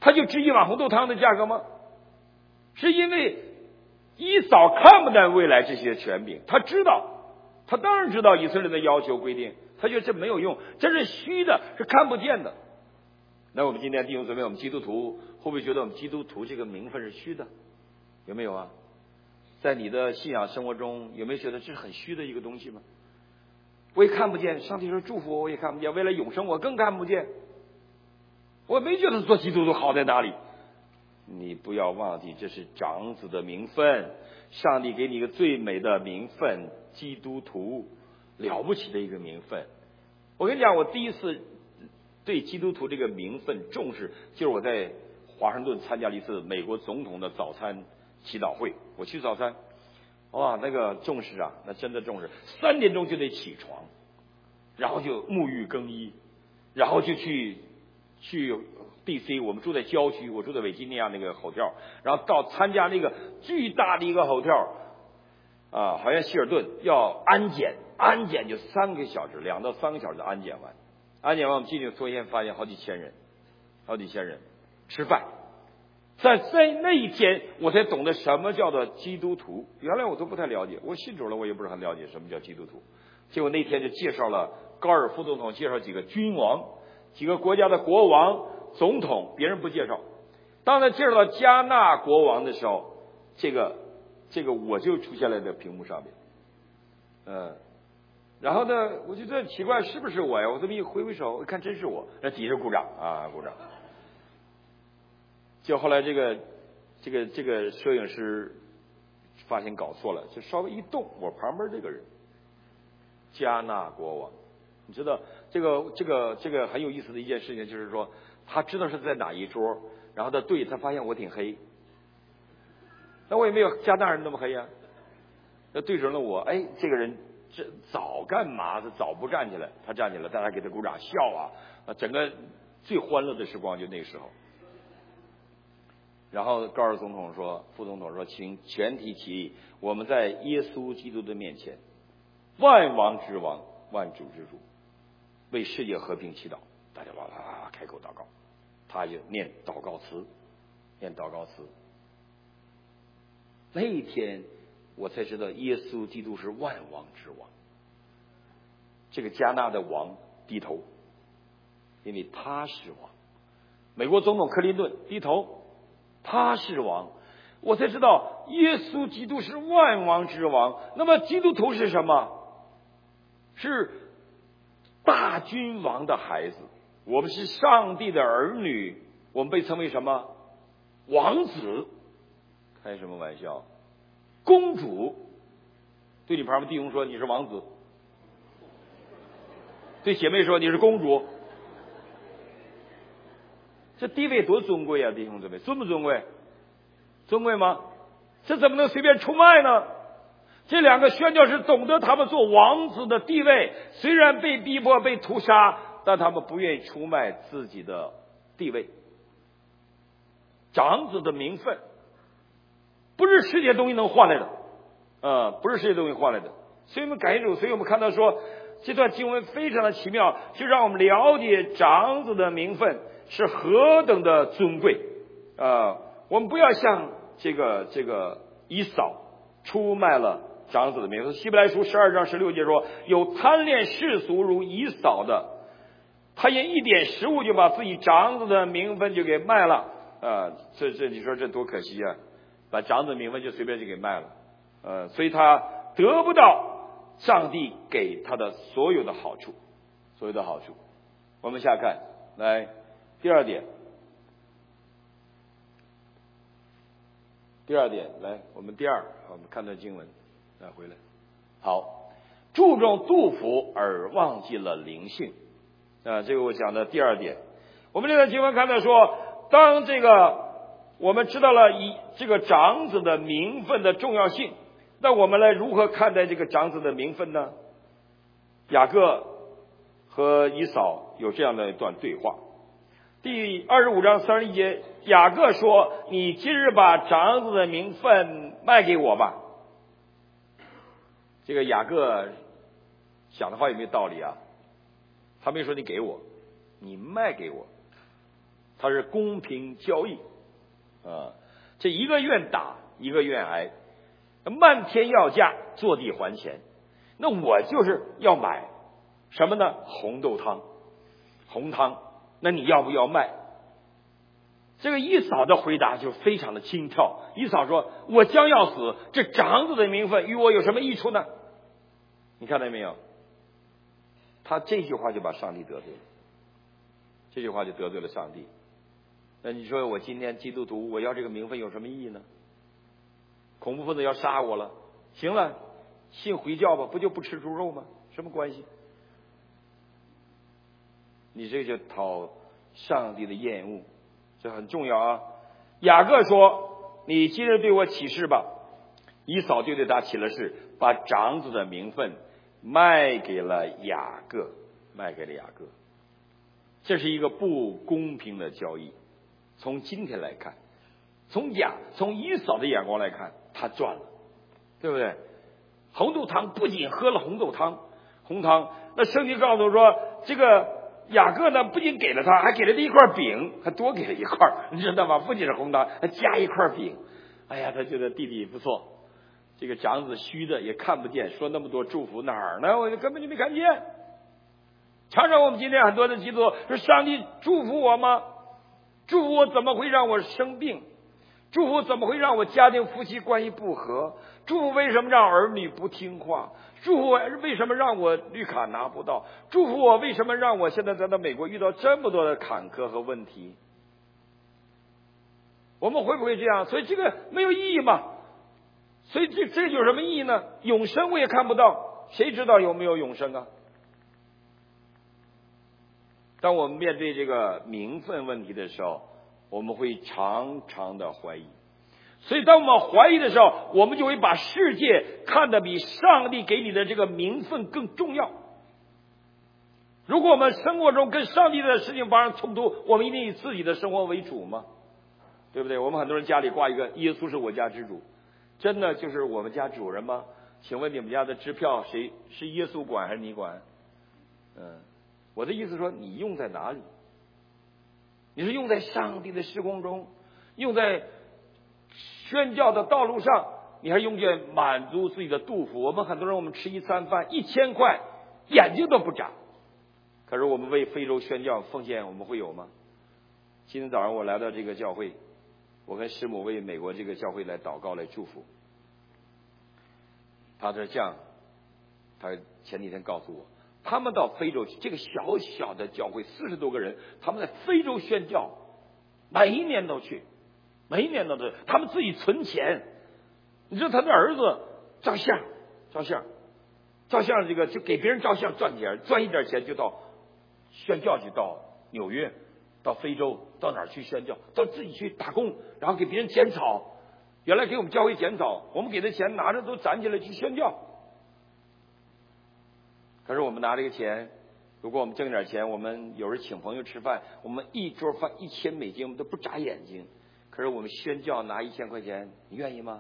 他就质疑碗红豆汤的价格吗？是因为以扫看不待未来这些权柄，他知道，他当然知道以色列的要求规定，他觉得这没有用，这是虚的，是看不见的。那我们今天弟兄姊妹，我们基督徒会不会觉得我们基督徒这个名分是虚的？有没有啊？在你的信仰生活中，有没有觉得这是很虚的一个东西吗？我也看不见，上帝说祝福我，我也看不见，未来永生我更看不见。我没觉得做基督徒好在哪里。你不要忘记，这是长子的名分，上帝给你一个最美的名分，基督徒，了不起的一个名分。我跟你讲，我第一次对基督徒这个名分重视，就是我在华盛顿参加了一次美国总统的早餐祈祷会。我去早餐，哇，那个重视啊，那真的重视，三点钟就得起床，然后就沐浴更衣，然后就去去 D C， 我们住在郊区，我住在维吉尼亚那个 hotel， 然后到参加那个巨大的一个 hotel， 啊，好像希尔顿要安检，安检就三个小时，两到三个小时的安检完，安检完我们进去，昨天发现好几千人，好几千人吃饭。在在那一天，我才懂得什么叫做基督徒。原来我都不太了解，我信主了，我也不是很了解什么叫基督徒。结果那天就介绍了高尔夫总统，介绍几个君王，几个国家的国王、总统，别人不介绍。当他介绍到加纳国王的时候，这个这个我就出现在这屏幕上面，嗯，然后呢，我就在奇怪是不是我呀？我这么一挥挥手，我看真是我，那底下鼓掌啊，鼓掌。就后来这个这个这个摄影师发现搞错了，就稍微一动，我旁边这个人，加纳国王，你知道这个这个这个很有意思的一件事情，就是说他知道是在哪一桌，然后他对他发现我挺黑，那我也没有加纳人那么黑呀，那对准了我，哎，这个人这早干嘛？他早不站起来，他站起来，大家给他鼓掌笑啊，啊，整个最欢乐的时光就那个时候。然后高尔总统说，副总统说，请全体起立，我们在耶稣基督的面前，万王之王，万主之主，为世界和平祈祷。大家哇哇哇开口祷告，他就念祷告词，念祷告词。那一天我才知道，耶稣基督是万王之王。这个加纳的王低头，因为他是王。美国总统克林顿低头。他是王，我才知道耶稣基督是万王之王。那么基督徒是什么？是大君王的孩子，我们是上帝的儿女，我们被称为什么？王子。开什么玩笑？公主。对你旁边弟兄说你是王子，对姐妹说你是公主。这地位多尊贵啊，弟兄姊妹，尊不尊贵？尊贵吗？这怎么能随便出卖呢？这两个宣教士懂得他们做王子的地位，虽然被逼迫、被屠杀，但他们不愿意出卖自己的地位。长子的名分，不是世界东西能换来的，呃，不是世界东西换来的。所以我们感谢主，所以我们看到说这段经文非常的奇妙，就让我们了解长子的名分是何等的尊贵啊、呃！我们不要像这个这个以扫出卖了长子的名分。希伯来书十二章十六节说，有贪恋世俗如以扫的，他因一点食物就把自己长子的名分就给卖了啊、呃！这这你说这多可惜啊！把长子名分就随便就给卖了，呃，所以他得不到上帝给他的所有的好处，所有的好处。我们下看来。第二点，第二点，来，我们第二，我们看段经文，来回来。好，注重杜甫而忘记了灵性，啊，这个我讲的第二点。我们这段经文看到说，当这个我们知道了以这个长子的名分的重要性，那我们来如何看待这个长子的名分呢？雅各和以扫有这样的一段对话。第二十五章三十一节，雅各说：“你今日把长子的名分卖给我吧。”这个雅各讲的话有没有道理啊？他没说你给我，你卖给我。 它是公平交易啊。这一个愿打，一个愿挨，漫天要价，坐地还钱。那我就是要买什么呢？红豆汤，红汤，那你要不要卖？这个一嫂的回答就非常的轻佻。一嫂说：“我将要死，这长子的名分与我有什么益处呢？”你看到没有？他这句话就把上帝得罪了，这句话就得罪了上帝。那你说我今天基督徒，我要这个名分有什么意义呢？恐怖分子要杀我了，行了，信回教吧，不就不吃猪肉吗？什么关系？你这就讨上帝的厌恶，这很重要啊。雅各说：“你今日对我起誓吧。”以扫就对他起了誓，把长子的名分卖给了雅各，卖给了雅各。这是一个不公平的交易。从今天来看，从雅从以扫的眼光来看，他赚了，对不对？红豆汤不仅喝了红豆汤，红汤，那圣经告诉说，这个雅各呢，不仅给了他，还给了他一块饼，还多给了一块，你知道吗？不仅是红汤，还加一块饼。哎呀，他觉得弟弟不错，这个长子虚的也看不见，说那么多祝福哪儿呢？我就根本就没看见。常常我们今天很多的基督徒说，上帝祝福我吗？祝福我怎么会让我生病？祝福怎么会让我家庭夫妻关系不和？祝福为什么让儿女不听话？祝福为什么让我绿卡拿不到？祝福我为什么让我现在在到美国遇到这么多的坎坷和问题？我们会不会这样？所以这个没有意义嘛？所以这这有什么意义呢？永生我也看不到，谁知道有没有永生啊？当我们面对这个名分问题的时候，我们会常常的怀疑。所以当我们怀疑的时候，我们就会把世界看得比上帝给你的这个名分更重要。如果我们生活中跟上帝的事情发生冲突，我们一定以自己的生活为主吗？对不对？我们很多人家里挂一个耶稣是我家之主，真的就是我们家主人吗？请问你们家的支票谁是耶稣管还是你管？嗯，我的意思说，你用在哪里？你是用在上帝的事工中，用在宣教的道路上，你还用在满足自己的肚腹？我们很多人，我们吃一餐饭一千块，眼睛都不眨。可是我们为非洲宣教奉献，我们会有吗？今天早上我来到这个教会，我跟师母为美国这个教会来祷告，来祝福。他说这样，他前几天告诉我，他们到非洲去，这个小小的教会四十多个人，他们在非洲宣教，每一年都去，每一年都去，他们自己存钱。你知道他的儿子照相，照相，照相，这个就给别人照相赚钱，赚一点钱就到宣教去，到纽约，到非洲，到哪儿去宣教，到自己去打工，然后给别人剪草。原来给我们教会剪草，我们给的钱拿着都攒起来去宣教。可是我们拿这个钱，如果我们挣点钱，我们有时请朋友吃饭，我们一桌饭一千美金，我们都不眨眼睛。可是我们宣教拿一千块钱，你愿意吗？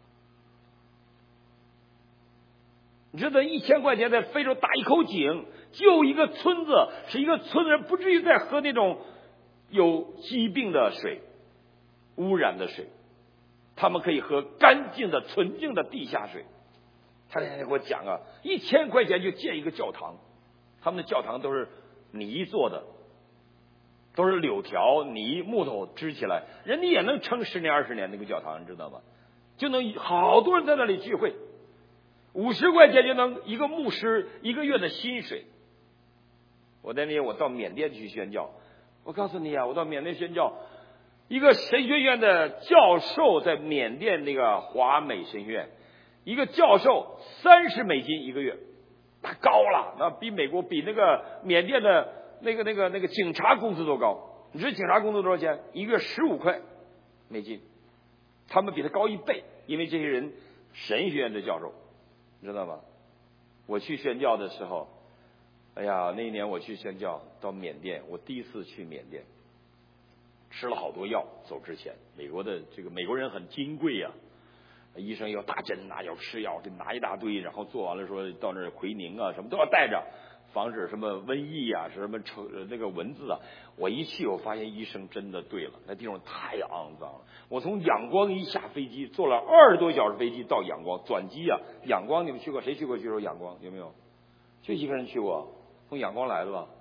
你知道一千块钱在非洲打一口井，救一个村子，使一个村子人不至于再喝那种有疾病的水、污染的水，他们可以喝干净的、纯净的地下水。他那天给我讲啊，一千块钱就建一个教堂，他们的教堂都是泥做的，都是柳条、泥、木头支起来，人家也能撑十年、二十年。那个教堂你知道吗？就能好多人在那里聚会，五十块钱就能一个牧师一个月的薪水。我那天我到缅甸去宣教，我告诉你啊，我到缅甸宣教，一个神学院的教授在缅甸那个华美神学院。一个教授三十美金一个月，那高了，那比美国比那个缅甸的那个那个那个警察工资都高。你知道警察工资多少钱？一个月十五块美金，他们比他高一倍，因为这些人神学院的教授，你知道吗？我去宣教的时候，哎呀，那一年我去宣教到缅甸，我第一次去缅甸，吃了好多药。走之前，美国的这个美国人很金贵呀、啊。医生要打针啊，要吃药，就拿一大堆，然后做完了说到那儿奎宁啊什么都要带着。 防止什么瘟疫啊，什么臭那个蚊子啊。我一去，我发现医生真的对了，那地方太肮脏了。我从仰光一下飞机，坐了二十多小时飞机到仰光转机啊。仰光你们去过？谁去过？去过仰光有没有？就一个人去过，从仰光来的吧？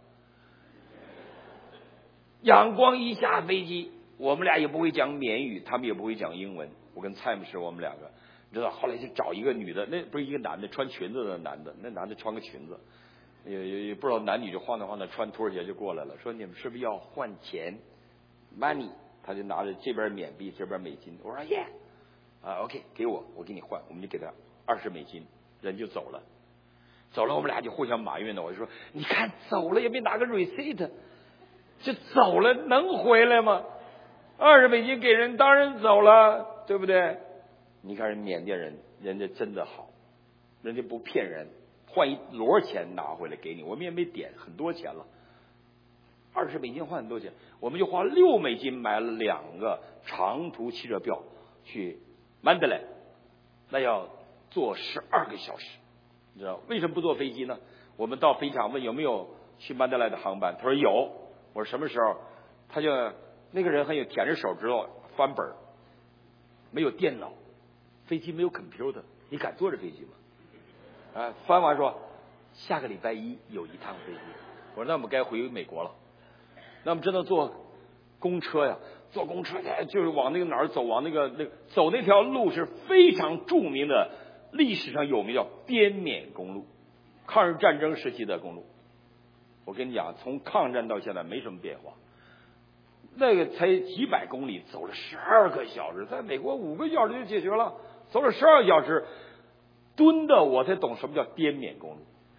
仰光一下飞机，我们俩也不会讲缅语，他们也不会讲英文。我跟蔡牧师我们两个，你知道，后来就找一个女的，那不是一个男的，穿裙子的男的，那男的穿个裙子，也也也不知道男女就晃荡晃荡，穿拖鞋就过来了，说你们是不是要换钱 money？ 他就拿着这边缅币，这边美金。我说耶，啊 OK， 给我，我给你换，我们就给他二十美金，人就走了。走了，我们俩就互相埋怨的。我就说，你看走了也没拿个 receipt。就走了，能回来吗？二十美金给人，当然走了，对不对？你看人缅甸人，人家真的好，人家不骗人，换一摞钱拿回来给你，我们也没点很多钱了，二十美金换很多钱，我们就花六美金买了两个长途汽车票去曼德莱，那要坐十二个小时，你知道为什么不坐飞机呢？我们到飞机场问有没有去曼德莱的航班，他说有。我说什么时候？他就那个人很有舔着手指头翻本，没有电脑，飞机没有 computer， 你敢坐这飞机吗？啊，翻完说下个礼拜一有一趟飞机。我说那我们该回美国了。那我们真的坐公车呀，坐公车就是往那个哪儿走，往那个那个走那条路是非常著名的，历史上有名叫滇缅公路，抗日战争时期的公路。我跟你讲，从抗战到现在没什么变化，那个才几百公里，走了十二个小时，在美国五个小时就解决了，走了十二个小时，蹲的我才懂什么叫滇缅公路。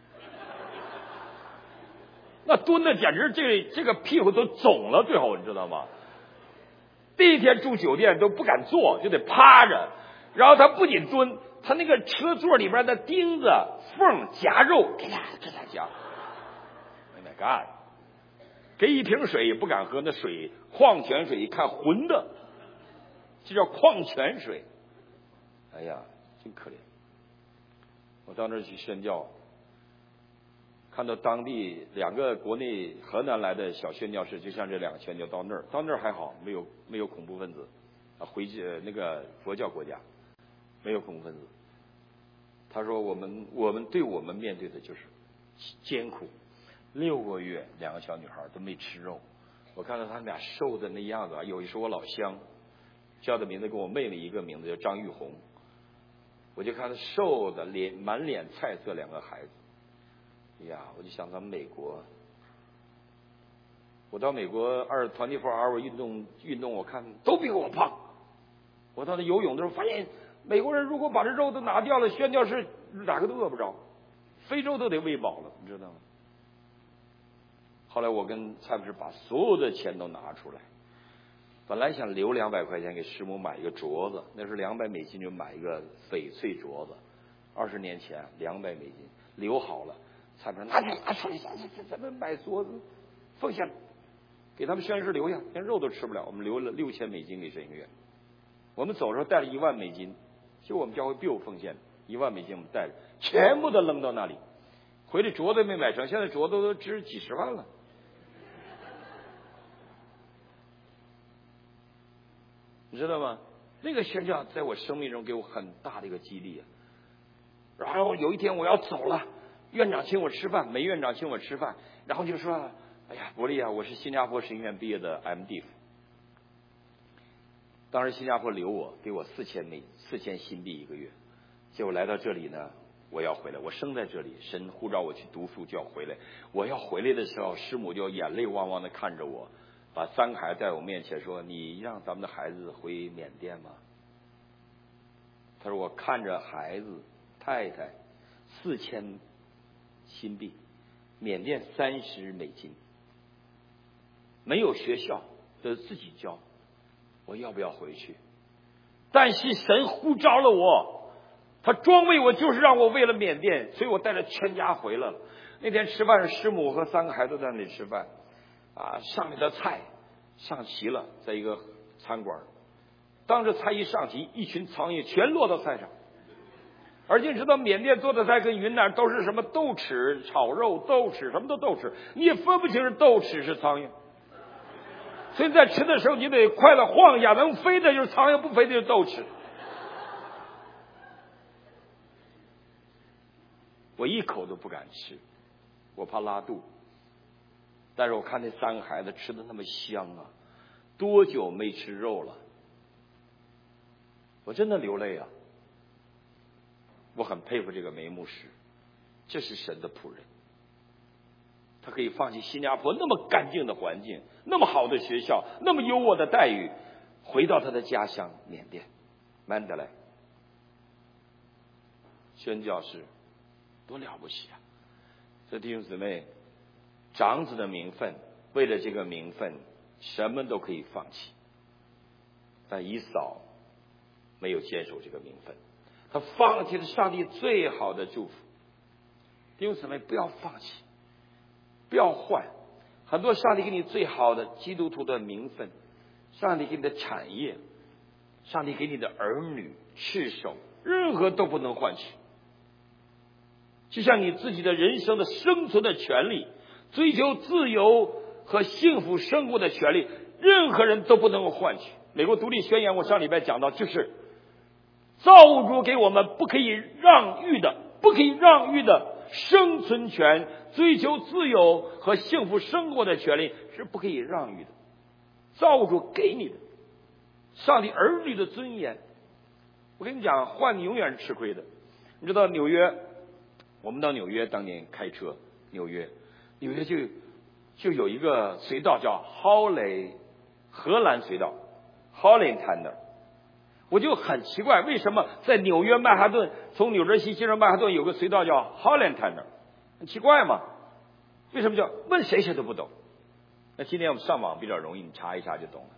那蹲的简直这这个屁股都肿了，最后你知道吗？第一天住酒店都不敢坐，就得趴着，然后他不仅蹲，他那个车座里边的钉子缝夹肉，给他给他夹。My God， 给一瓶水也不敢喝，那水矿泉水一看浑的，这叫矿泉水。哎呀，真可怜。我到那儿去宣教，看到当地两个国内河南来的小宣教士，就像这两个宣教到那儿，到那儿还好，没有没有恐怖分子啊，回去那个佛教国家没有恐怖分子。他说我们我们对我们面对的就是艰苦。六个月，两个小女孩都没吃肉。我看到他们俩瘦的那样子啊，有一是我老乡，叫的名字跟我妹妹一个名字，叫张玉红。我就看他瘦的脸满脸菜色，两个孩子。哎呀，我就想到美国，我到美国二团体 four hour 运动运动，我看都比我胖。我到那游泳的时候发现，美国人如果把这肉都拿掉了，宣教士哪个都饿不着，非洲都得喂饱了，你知道吗？后来我跟蔡牧师把所有的钱都拿出来，本来想留两百块钱给师母买一个镯子，那是两百美金就买一个翡翠镯子，二十年前两百美金留好了。蔡牧师拿去拿出来，咱们买镯子奉献，给他们宣誓留下，连肉都吃不了。我们留了六千美金给神学院。我们走的时候带了一万美金，就我们教会必有奉献，一万美金我们带着，全部都扔到那里。回来镯子没买成，现在镯子都值几十万了。你知道吗？那个宣教在我生命中给我很大的一个激励啊。然后有一天我要走了，院长请我吃饭，梅院长请我吃饭，然后就说：“哎呀，伯利啊，我是新加坡神学院毕业的 M D F。”当时新加坡留我，给我四千美四千新币一个月。结果来到这里呢，我要回来，我生在这里，神呼召我去读书就要回来。我要回来的时候，师母就眼泪汪汪的看着我。把三个孩子在我面前说：“你让咱们的孩子回缅甸吗？”他说：“我看着孩子、太太，四千新币，缅甸三十美金，没有学校，得自己教。我要不要回去？但是神呼召了我，他装备我，就是让我为了缅甸，所以我带着全家回来了。那天吃饭，师母和三个孩子在那里吃饭。”啊，上面的菜上齐了，在一个餐馆，当这菜一上齐，一群苍蝇全落到菜上。 而且你知道缅甸做的菜跟云南都是什么豆豉炒肉，豆豉什么都豆豉，你也分不清是豆豉是苍蝇。所以在吃的时候你得快乐晃一下，能飞的就是苍蝇，不飞的就是豆豉。我一口都不敢吃，我怕拉肚。但是我看那三个孩子吃的那么香啊，多久没吃肉了？我真的流泪啊！我很佩服这个梅牧师，这是神的仆人，他可以放弃新加坡那么干净的环境，那么好的学校，那么优渥的待遇，回到他的家乡缅甸曼德莱宣教士，多了不起啊！这弟兄姊妹，长子的名分，为了这个名分什么都可以放弃，但以扫没有坚守这个名分，他放弃了上帝最好的祝福。弟兄姊妹，不要放弃，不要换。很多上帝给你最好的基督徒的名分，上帝给你的产业，上帝给你的儿女赤手，任何都不能换取。就像你自己的人生的生存的权利，追求自由和幸福生活的权利，任何人都不能够换取。美国独立宣言我上礼拜讲到，就是造物主给我们不可以让域的不可以让域的生存权，追求自由和幸福生活的权利是不可以让域的，造物主给你的，上帝儿女的尊严。我跟你讲，换你永远是吃亏的。你知道纽约，我们到纽约当年开车，纽约纽约就就有一个隧道叫哈雷荷兰隧道 Holland Tunnel， 我就很奇怪，为什么在纽约曼哈顿，从纽泽西进入曼哈顿有个隧道叫 Holland Tunnel， 很奇怪嘛？为什么叫？问谁谁都不懂。那今天我们上网比较容易，你查一查就懂了。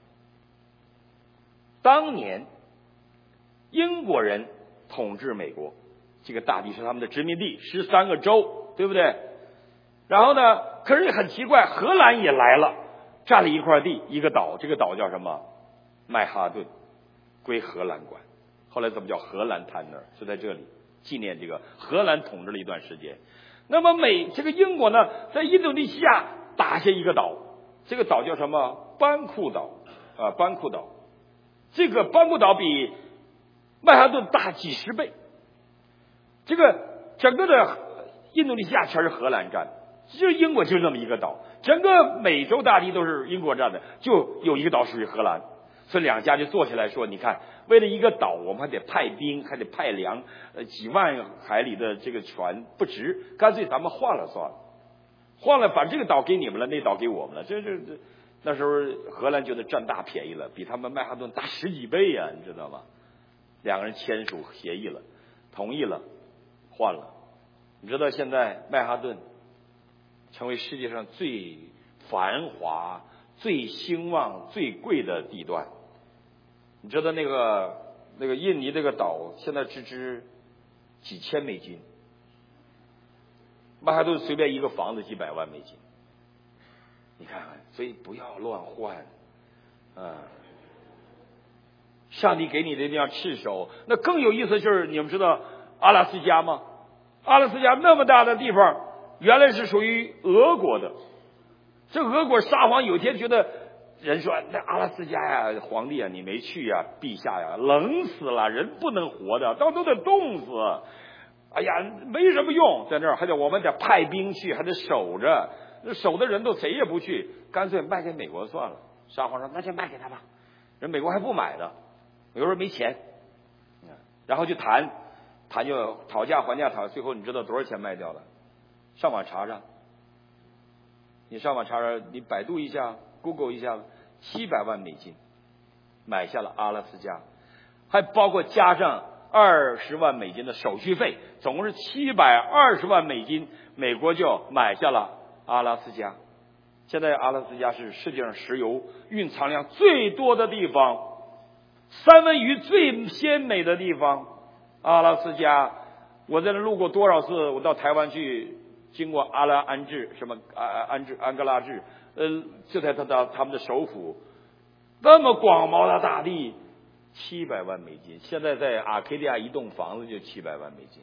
当年英国人统治美国，这个大地是他们的殖民地，十三个州，对不对？然后呢，可是很奇怪，荷兰也来了，占了一块地，一个岛，这个岛叫什么？曼哈顿，归荷兰管。后来怎么叫荷兰滩那儿？就在这里纪念这个荷兰统治了一段时间。那么美这个英国呢，在印度尼西亚打下一个岛，这个岛叫什么？班库岛啊，班库岛。这个班库岛比曼哈顿大几十倍。这个整个的印度尼西亚全是荷兰占的，就英国就那么一个岛，整个美洲大地都是英国占的，就有一个岛属于荷兰。所以两家就坐下来说，你看，为了一个岛，我们还得派兵，还得派粮，呃，几万海里的这个船不值，干脆咱们换了算了，换了把这个岛给你们了，那岛给我们了，这这这，那时候荷兰觉得占大便宜了，比他们曼哈顿大十几倍呀、啊，你知道吗？两个人签署协议了，同意了，换了。你知道现在曼哈顿成为世界上最繁华、最兴旺、最贵的地段。你知道那个那个印尼这个岛现在值值几千美金，曼哈顿随便一个房子几百万美金。你看看，所以不要乱换啊！上帝给你的一定要赤手。那更有意思就是，你们知道阿拉斯加吗？阿拉斯加那么大的地方，原来是属于俄国的。这俄国沙皇有一天觉得，人说那阿拉斯加呀，皇帝啊，你没去呀，陛下呀，冷死了，人不能活的，到都得冻死。哎呀，没什么用，在那儿还得我们得派兵去，还得守着，守的人都谁也不去，干脆卖给美国算了。沙皇说那就卖给他吧，人美国还不买呢，美国人没钱，然后就谈谈就讨价还价讨，最后你知道多少钱卖掉了？上网查查。你上网查查，你百度一下 Google 一下，七百万美金买下了阿拉斯加，还包括加上二十万美金的手续费，总共是七百二十万美金，美国就买下了阿拉斯加。现在阿拉斯加是世界上石油蕴藏量最多的地方，三文鱼最鲜美的地方。阿拉斯加，我在那路过多少次，我到台湾去经过阿拉安治什么啊安治安哥拉治，呃，就在他的他们的首府，那么广袤的大地， 七百万美金。现在在阿卡迪亚一栋房子就七百万美金。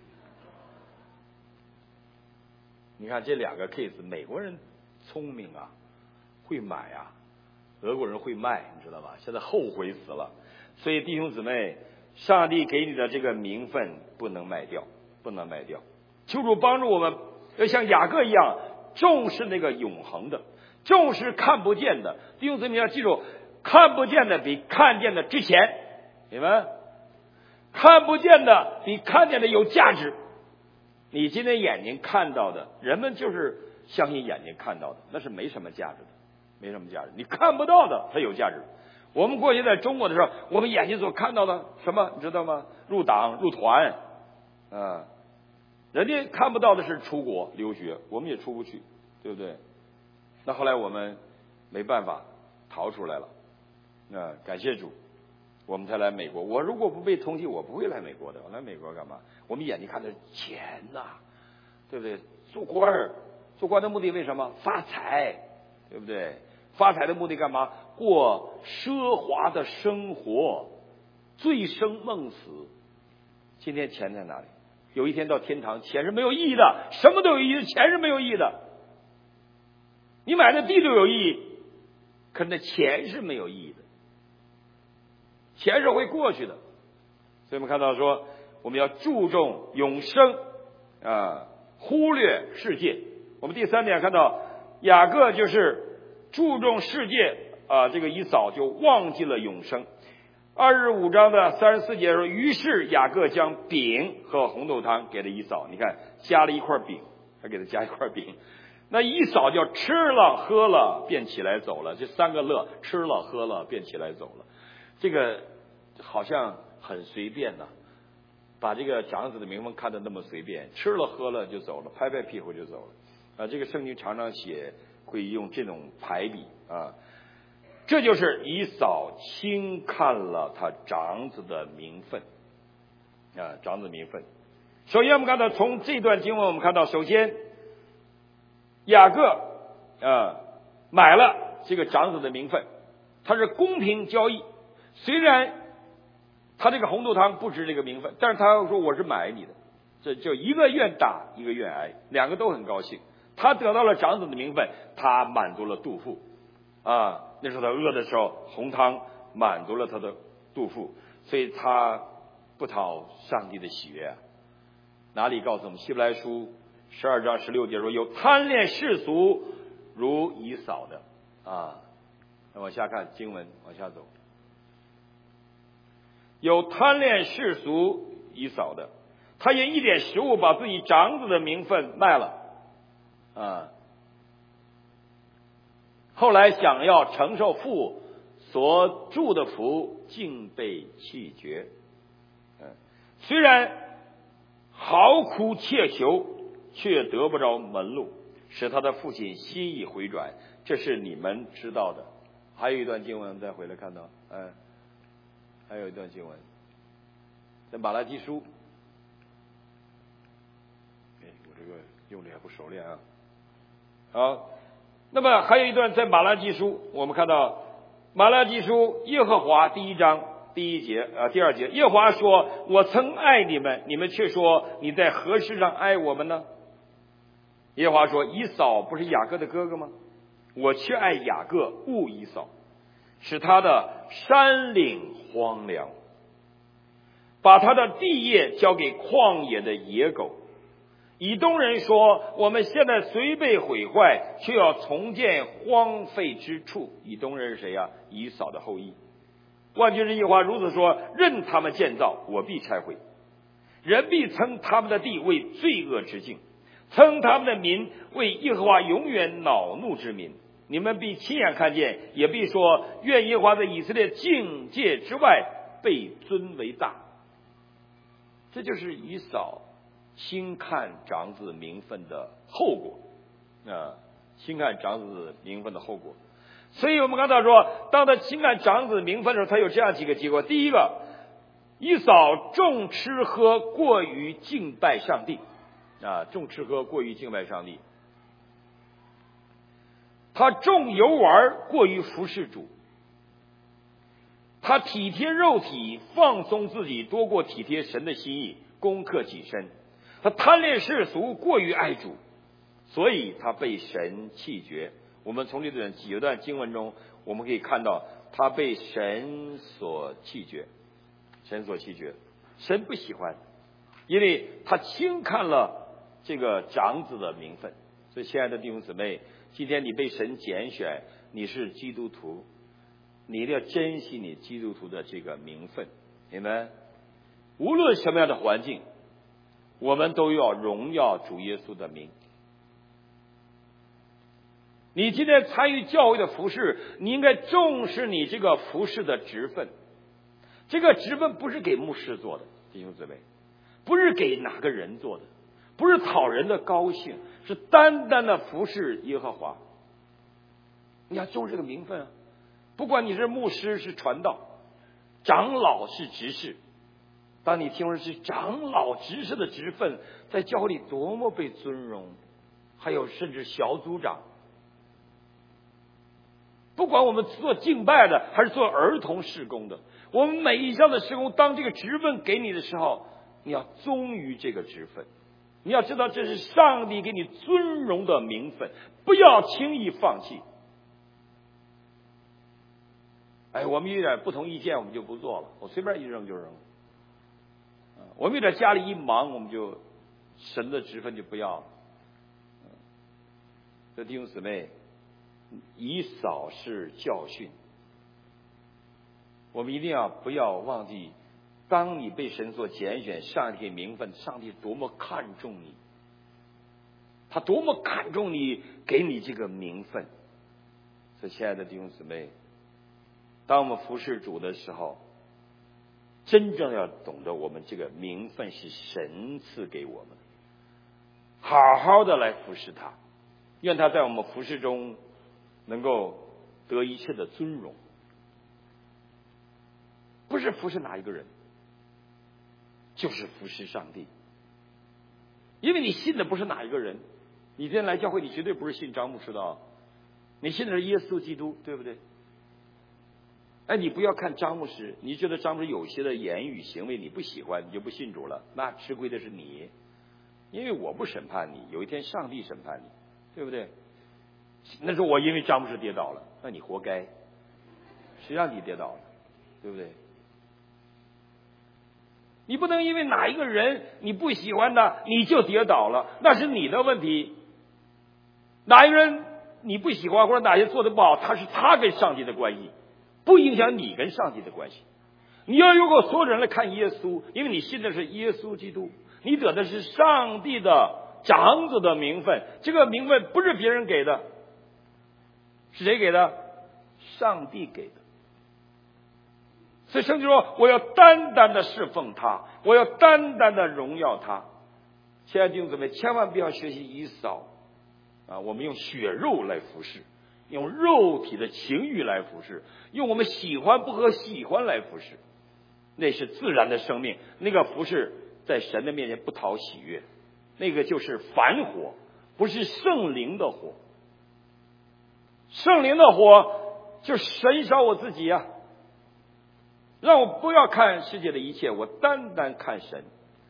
你看这两个 case， 美国人聪明啊，会买啊，俄国人会卖，你知道吧？现在后悔死了。所以弟兄姊妹，上帝给你的这个名分不能卖掉，不能卖掉。求主帮助我们，要像雅各一样重视那个永恒的，重视看不见的。弟兄姊妹要记住，看不见的比看见的值钱，明白？看不见的比看见的有价值。你今天眼睛看到的，人们就是相信眼睛看到的，那是没什么价值的，没什么价值。你看不到的才有价值。我们过去在中国的时候，我们眼睛所看到的什么，你知道吗？入党、入团，啊，人家看不到的是出国留学，我们也出不去，对不对？那后来我们没办法逃出来了，啊，感谢主，我们才来美国。我如果不被通缉，我不会来美国的。我来美国干嘛？我们眼睛看的是钱呐，对不对？做官儿，做官的目的为什么？发财，对不对？发财的目的干嘛？过奢华的生活，醉生梦死。今天钱在哪里？有一天到天堂，钱是没有意义的，什么都有意义，钱是没有意义的。你买的地都有意义，可是那钱是没有意义的，钱是会过去的。所以我们看到说，我们要注重永生啊，忽略世界。我们第三点看到雅各就是注重世界啊，这个以扫就忘记了永生。二十五章的三十四节说，于是雅各将饼和红豆汤给了以扫，你看加了一块饼，还给他加一块饼。那以扫就吃了喝了便起来走了，这三个乐，吃了喝了便起来走了。这个好像很随便呐、啊，把这个长子的名分看得那么随便，吃了喝了就走了，拍拍屁股就走了啊。这个圣经常常写会用这种排比啊。这就是以扫轻看了他长子的名分啊，长子名分。首先我们看到从这段经文我们看到，首先雅各啊买了这个长子的名分，他是公平交易。虽然他这个红豆汤不值这个名分，但是他说我是买你的，这就一个愿打一个愿挨，两个都很高兴。他得到了长子的名分，他满足了肚腹啊。那时候他饿的时候，红汤满足了他的肚腹，所以他不讨上帝的喜悦啊。哪里告诉我们？希伯来书十二章十六节说，有贪恋世俗如以扫的啊。那往下看经文，往下走，有贪恋世俗以扫的，他因一点食物把自己长子的名分卖了啊。后来想要承受父所祝的福，竟被弃绝。嗯，虽然好苦切求，却得不着门路，使他的父亲心意回转。这是你们知道的。还有一段经文，再回来看到，嗯，还有一段经文，在马拉基书。哎，我这个用的还不熟练啊。好。那么还有一段在马拉基书，我们看到马拉基书耶和华第一章第一节啊第二节，耶和华说，我曾爱你们，你们却说你在何事上爱我们呢？耶和华说，以扫不是雅各的哥哥吗？我却爱雅各，恶以扫，使他的山岭荒凉，把他的地业交给旷野的野狗。以东人说，我们现在虽被毁坏，却要重建荒废之处。以东人是谁呀、啊？以扫的后裔。万军之耶和华如此说，任他们建造，我必拆毁。人必称他们的地为罪恶之境，称他们的民为耶和华永远恼怒之民。你们必亲眼看见，也必说，愿耶和华在以色列境界之外被尊为大。这就是以扫轻看长子名分的后果啊，轻看长子名分的后果。所以我们看到说，当他轻看长子名分的时候，他有这样几个结果。第一个，以扫重吃喝过于敬拜上帝啊，重吃喝过于敬拜上帝。他重游玩过于服侍主。 他体贴肉体，放松自己，多过体贴神的心意，攻克己身。他贪恋世俗，过于爱主，所以他被神弃绝。我们从这段几段经文中，我们可以看到他被神所弃绝，神所弃绝，神不喜欢，因为他轻看了这个长子的名分。所以，亲爱的弟兄姊妹，今天你被神拣选，你是基督徒，你一定要珍惜你基督徒的这个名分，明白？无论什么样的环境，我们都要荣耀主耶稣的名。你今天参与教会的服事，你应该重视你这个服事的职分。这个职分不是给牧师做的，弟兄姊妹，不是给哪个人做的，不是讨人的高兴，是单单的服事耶和华。你要重视这个名分啊！不管你是牧师是传道，长老是执事，当你听说是长老执事的职分，在教会里多么被尊荣，还有甚至小组长。不管我们做敬拜的还是做儿童事工的，我们每一项的事工，当这个职分给你的时候，你要忠于这个职分，你要知道这是上帝给你尊荣的名分，不要轻易放弃。哎，我们有点不同意见，我们就不做了，我随便一扔就扔。我们有点家里一忙，我们就神的职分就不要了。这弟兄姊妹，以扫是教训，我们一定要不要忘记，当你被神所拣选，上帝名分，上帝多么看重你，他多么看重你，给你这个名分。所以，亲爱的弟兄姊妹，当我们服侍主的时候，真正要懂得我们这个名分是神赐给我们，好好的来服侍他，愿他在我们服侍中能够得一切的尊荣。不是服侍哪一个人，就是服侍上帝。因为你信的不是哪一个人，你今天来教会，你绝对不是信张牧师的啊，你信的是耶稣基督，对不对？哎，你不要看张牧师，你觉得张牧师有些的言语行为你不喜欢，你就不信主了，那吃亏的是你，因为我不审判你，有一天上帝审判你，对不对？那时候我因为张牧师跌倒了，那你活该，谁让你跌倒了，对不对？你不能因为哪一个人你不喜欢他，你就跌倒了，那是你的问题。哪一个人你不喜欢，或者哪些做的不好，他是他跟上帝的关系，不影响你跟上帝的关系。你要如果所有人来看耶稣，因为你信的是耶稣基督，你得的是上帝的长子的名分，这个名分不是别人给的，是谁给的？上帝给的。所以圣经说，我要单单的侍奉他，我要单单的荣耀他。亲爱的弟兄姊妹，千万不要学习以扫啊，我们用血肉来服侍，用肉体的情欲来服侍，用我们喜欢不合喜欢来服侍，那是自然的生命，那个服侍在神的面前不讨喜悦，那个就是凡火，不是圣灵的火。圣灵的火就是神烧我自己啊，让我不要看世界的一切，我单单看神。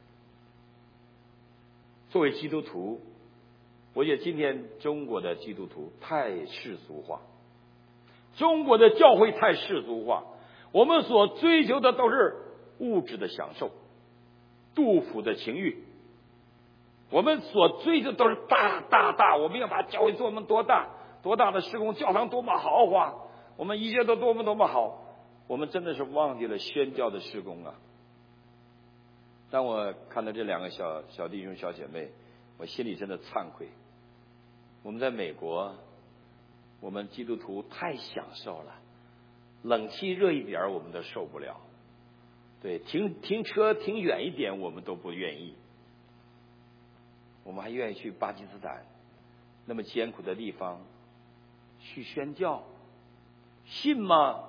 作为基督徒，我觉得今天中国的基督徒太世俗化，中国的教会太世俗化，我们所追求的都是物质的享受，杜甫的情欲，我们所追求的都是大大大，我们要把教会做那么多大多大的施工，教堂多么豪华，我们一切都多么多么好，我们真的是忘记了宣教的施工啊！当我看到这两个小小弟兄小姐妹，我心里真的惭愧。我们在美国，我们基督徒太享受了，冷气热一点我们都受不了，对，停停车停远一点我们都不愿意，我们还愿意去巴基斯坦那么艰苦的地方去宣教，信吗？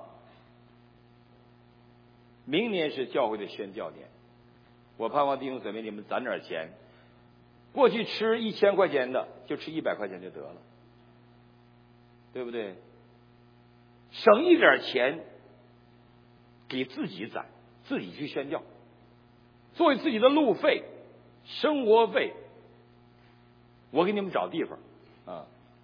明年是教会的宣教年，我盼望弟兄姊妹你们攒点钱，过去吃一千块钱的就吃一百块钱就得了，对不对？省一点钱， 给自己攒，自己去宣教，作为自己的路费、生活费。我给你们找地方啊，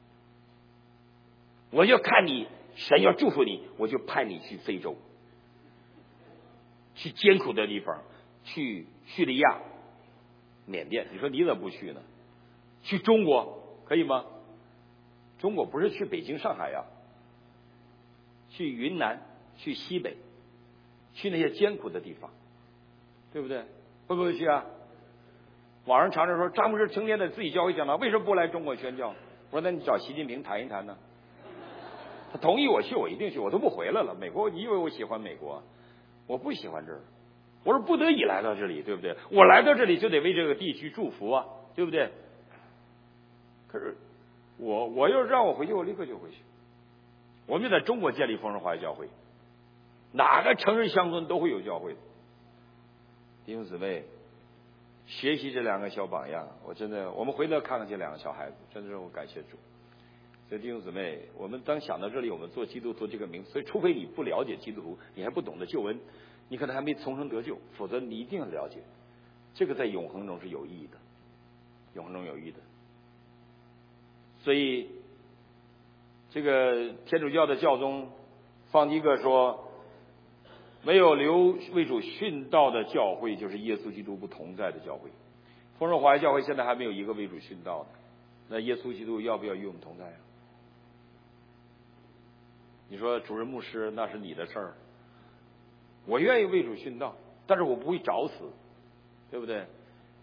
我要看你神要祝福你，我就派你去非洲，去艰苦的地方，去叙利亚、缅甸。你说你怎么不去呢？去中国可以吗？中国不是去北京、上海呀，去云南、去西北，去那些艰苦的地方，对不对？会不会去啊？网上常常说张牧师成天在自己教会讲道，为什么不来中国宣教？我说那你找习近平谈一谈呢。他同意我去，我一定去，我都不回来了。美国，你以为我喜欢美国？我不喜欢这儿。我是不得已来到这里，对不对？我来到这里就得为这个地区祝福啊，对不对？可是我我要是让我回去，我立刻就回去。我们就在中国建立丰盛华教会，哪个城市乡村都会有教会。弟兄姊妹，学习这两个小榜样，我真的，我们回头看看这两个小孩子，真的是我感谢主。所以弟兄姊妹，我们当想到这里，我们做基督徒这个名，所以除非你不了解基督徒，你还不懂得救恩，你可能还没重生得救，否则你一定要了解，这个在永恒中是有意义的，永恒中有意义的。所以这个天主教的教宗方济各说，没有留为主殉道的教会，就是耶稣基督不同在的教会。丰盛华裔教会现在还没有一个为主殉道的，那耶稣基督要不要与我们同在啊？你说主任牧师那是你的事儿，我愿意为主殉道，但是我不会找死，对不对？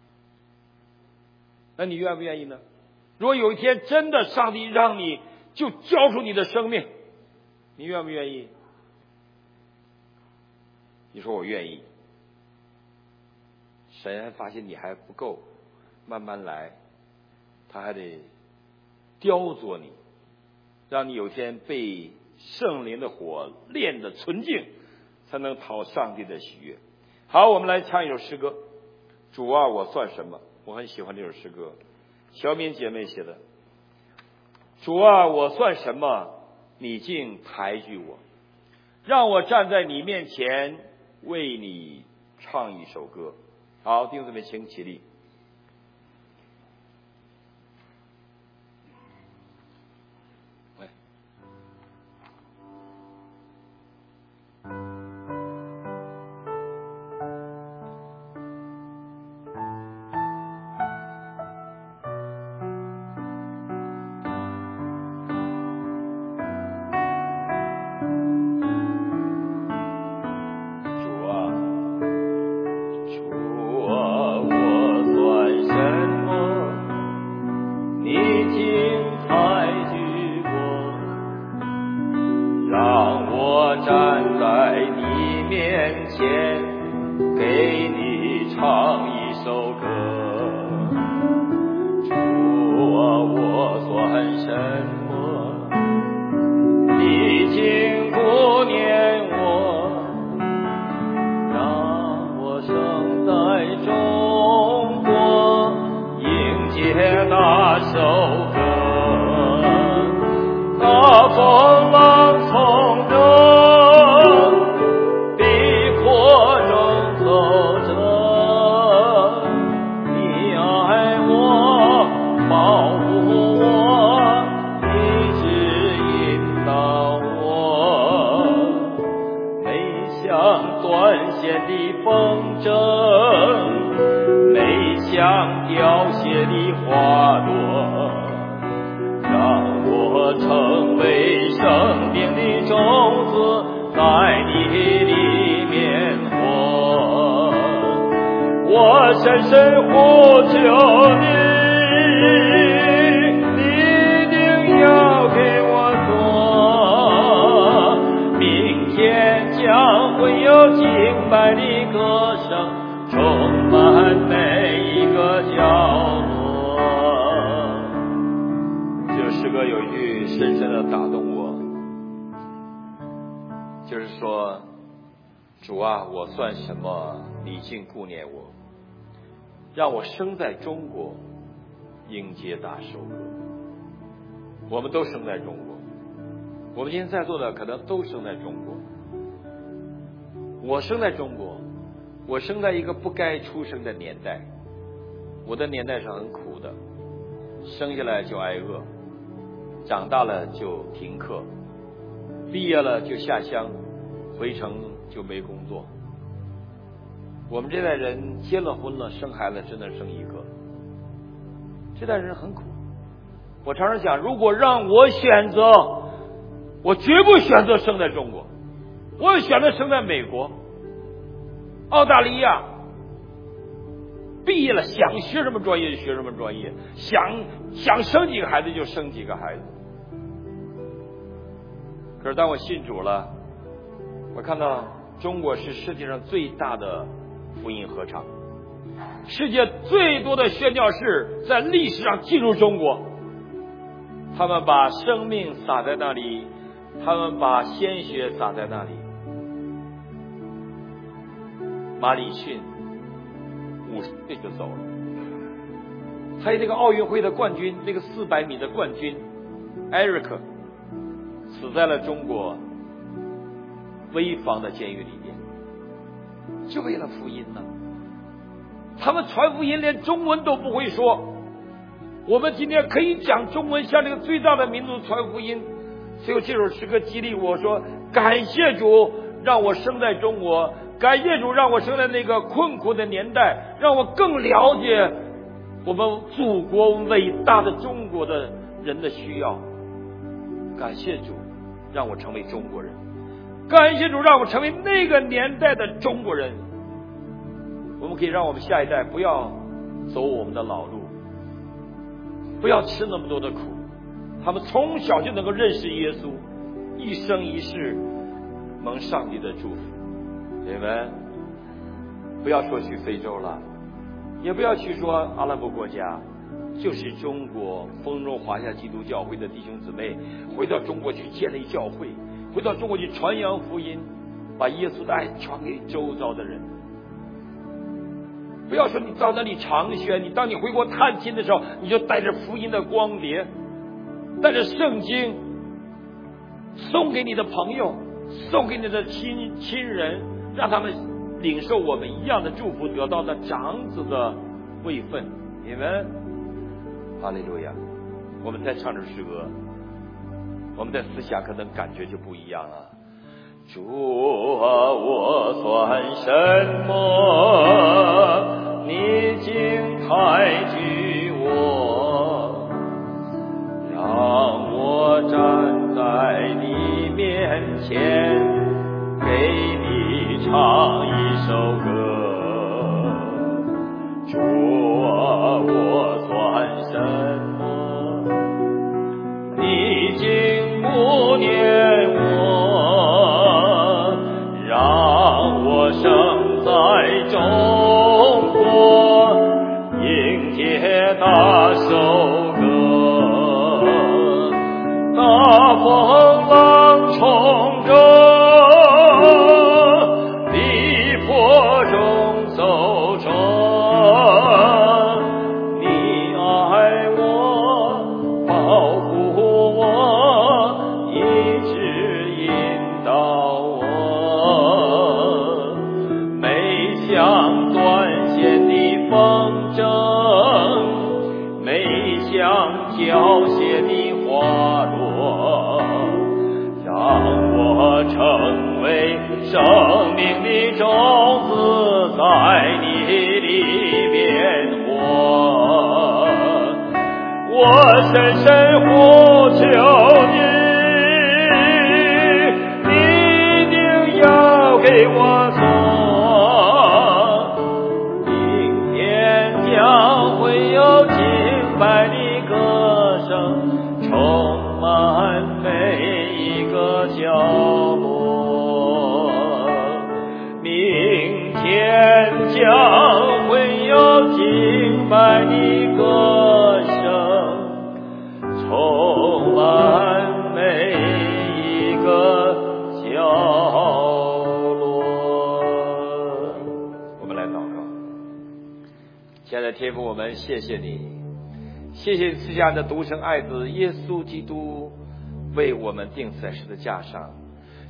那你愿不愿意呢？如果有一天真的上帝让你就交出你的生命，你愿不愿意？你说我愿意。神发现你还不够，慢慢来，他还得雕琢你，让你有天被圣灵的火炼得纯净，才能讨上帝的喜悦。好，我们来唱一首诗歌，主啊，我算什么？我很喜欢这首诗歌，小敏姐妹写的。主啊，我算什么？你竟抬举我，让我站在你面前为你唱一首歌。好，弟兄姊妹请起立。让我生在中国，迎接大收割。我们都生在中国，我们今天在座的可能都生在中国。 我生在中国，我生在一个不该出生的年代，我的年代是很苦的，生下来就挨饿，长大了就停课，毕业了就下乡，回城就没工作。我们这代人结了婚了，生孩子只能生一个，这代人很苦。我常常想，如果让我选择，我绝不选择生在中国，我选择生在美国、澳大利亚。毕业了想学什么专业就学什么专业，想想生几个孩子就生几个孩子。可是当我信主了，我看到中国是世界上最大的福音合唱，世界最多的宣教士在历史上进入中国，他们把生命洒在那里，他们把鲜血洒在那里。马里逊五十岁就走了，还有那个奥运会的冠军，那个四百米的冠军艾瑞克死在了中国危房的监狱里面，就为了福音呢。他们传福音连中文都不会说，我们今天可以讲中文，向这个最大的民族传福音。所以这首诗歌激励我说，感谢主让我生在中国，感谢主让我生在那个困苦的年代，让我更了解我们祖国伟大的中国的人的需要。感谢主让我成为中国人，感谢主让我成为那个年代的中国人。我们可以让我们下一代不要走我们的老路，不要吃那么多的苦，他们从小就能够认识耶稣，一生一世蒙上帝的祝福。你们不要说去非洲了，也不要去说阿拉伯国家，就是中国丰荣华夏基督教会的弟兄姊妹，回到中国去建立教会，回到中国去传扬福音，把耶稣的爱传给周遭的人。不要说你到那里长宣，你当你回国探亲的时候，你就带着福音的光碟，带着圣经，送给你的朋友，送给你的亲亲人，让他们领受我们一样的祝福，得到那长子的位分。你们哈利路亚！我们再唱着诗歌，我们的思想可能感觉就不一样了。主啊，我算什么？你竟抬举我，让我站在你面前，给你唱一首歌。主啊，我算什么？你竟不念我，让我生在中国，迎接那首歌。大风浪冲着地坡中走着，你爱我，保护我，一直引导我，没像断线的风筝，没像凋谢的花朵，让我成为生命的种子，在你里面活。我深深呼求你，你一定要给我做。明天将会有敬拜的歌声，充满每一个角落。明天将会有敬拜的歌声，充满每一个角落。我们来祷告。亲爱的天父，我们谢谢你，谢谢你赐下的独生爱子耶稣基督为我们钉死在十字架上，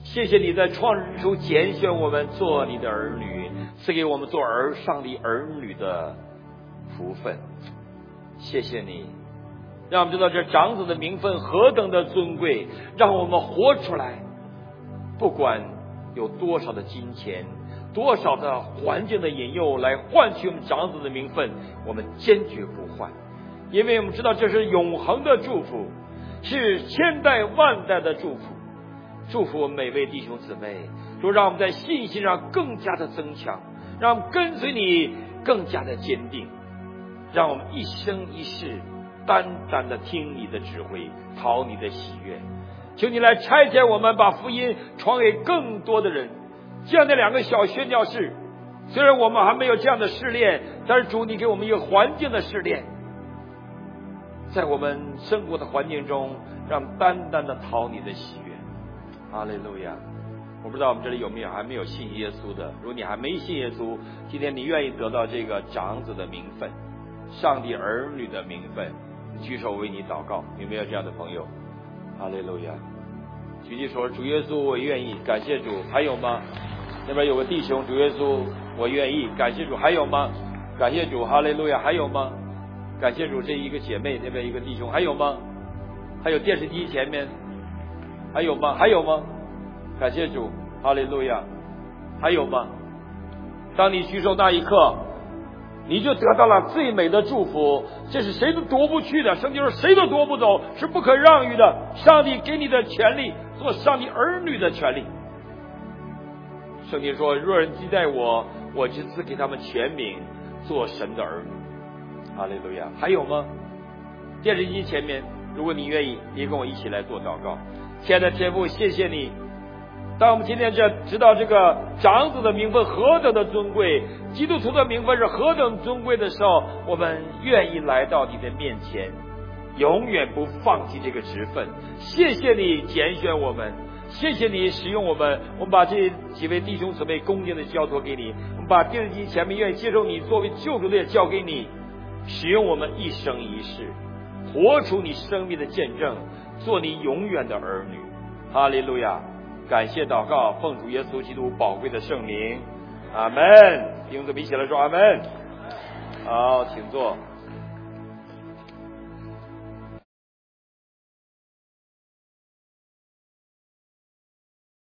谢谢你在创世之初拣选我们做你的儿女，赐给我们做儿上帝儿女的福分。谢谢你让我们知道这长子的名分何等的尊贵，让我们活出来，不管有多少的金钱，多少的环境的引诱来换取我们长子的名分，我们坚决不换，因为我们知道这是永恒的祝福，是千代万代的祝福。祝福我们每位弟兄姊妹，就让我们在信心上更加的增强，让我们跟随你更加的坚定，让我们一生一世单单的听你的指挥，讨你的喜悦。求你来差遣我们，把福音传给更多的人。这样的两个小宣教士，虽然我们还没有这样的试炼，但是主你给我们一个环境的试炼，在我们生活的环境中，让单单的讨你的喜悦。哈利路亚！我不知道我们这里有没有还没有信耶稣的，如果你还没信耶稣，今天你愿意得到这个长子的名分，上帝儿女的名分，举手为你祷告。有没有这样的朋友？哈利路亚！举起手，主耶稣我愿意，感谢主。还有吗？那边有个弟兄，主耶稣我愿意，感谢主。还有吗？感谢主，哈利路亚。还有吗？感谢主。这一个姐妹，那边一个弟兄，还有吗？还有电视机前面还有吗？还有吗？感谢主，哈利路亚。还有吗？当你举手那一刻，你就得到了最美的祝福，这是谁都夺不去的。圣经说谁都夺不走，是不可让与的。上帝给你的权利，做上帝儿女的权利。圣经说若人记在我，我就赐给他们权柄，做神的儿女。哈利路亚。还有吗？电视机前面，如果你愿意，你跟我一起来做祷告。亲爱的天父，谢谢你，当我们今天这知道这个长子的名分何等的尊贵，基督徒的名分是何等尊贵的时候，我们愿意来到你的面前，永远不放弃这个职分。谢谢你拣选我们，谢谢你使用我们，我们把这几位弟兄姊妹恭敬的交托给你，我们把电视机前面愿意接受你作为救主的也交给你，使用我们一生一世，活出你生命的见证，做你永远的儿女。哈利路亚！感谢祷告，奉主耶稣基督宝贵的圣名，阿门。弟兄姊妹一起来说阿门。好，请坐。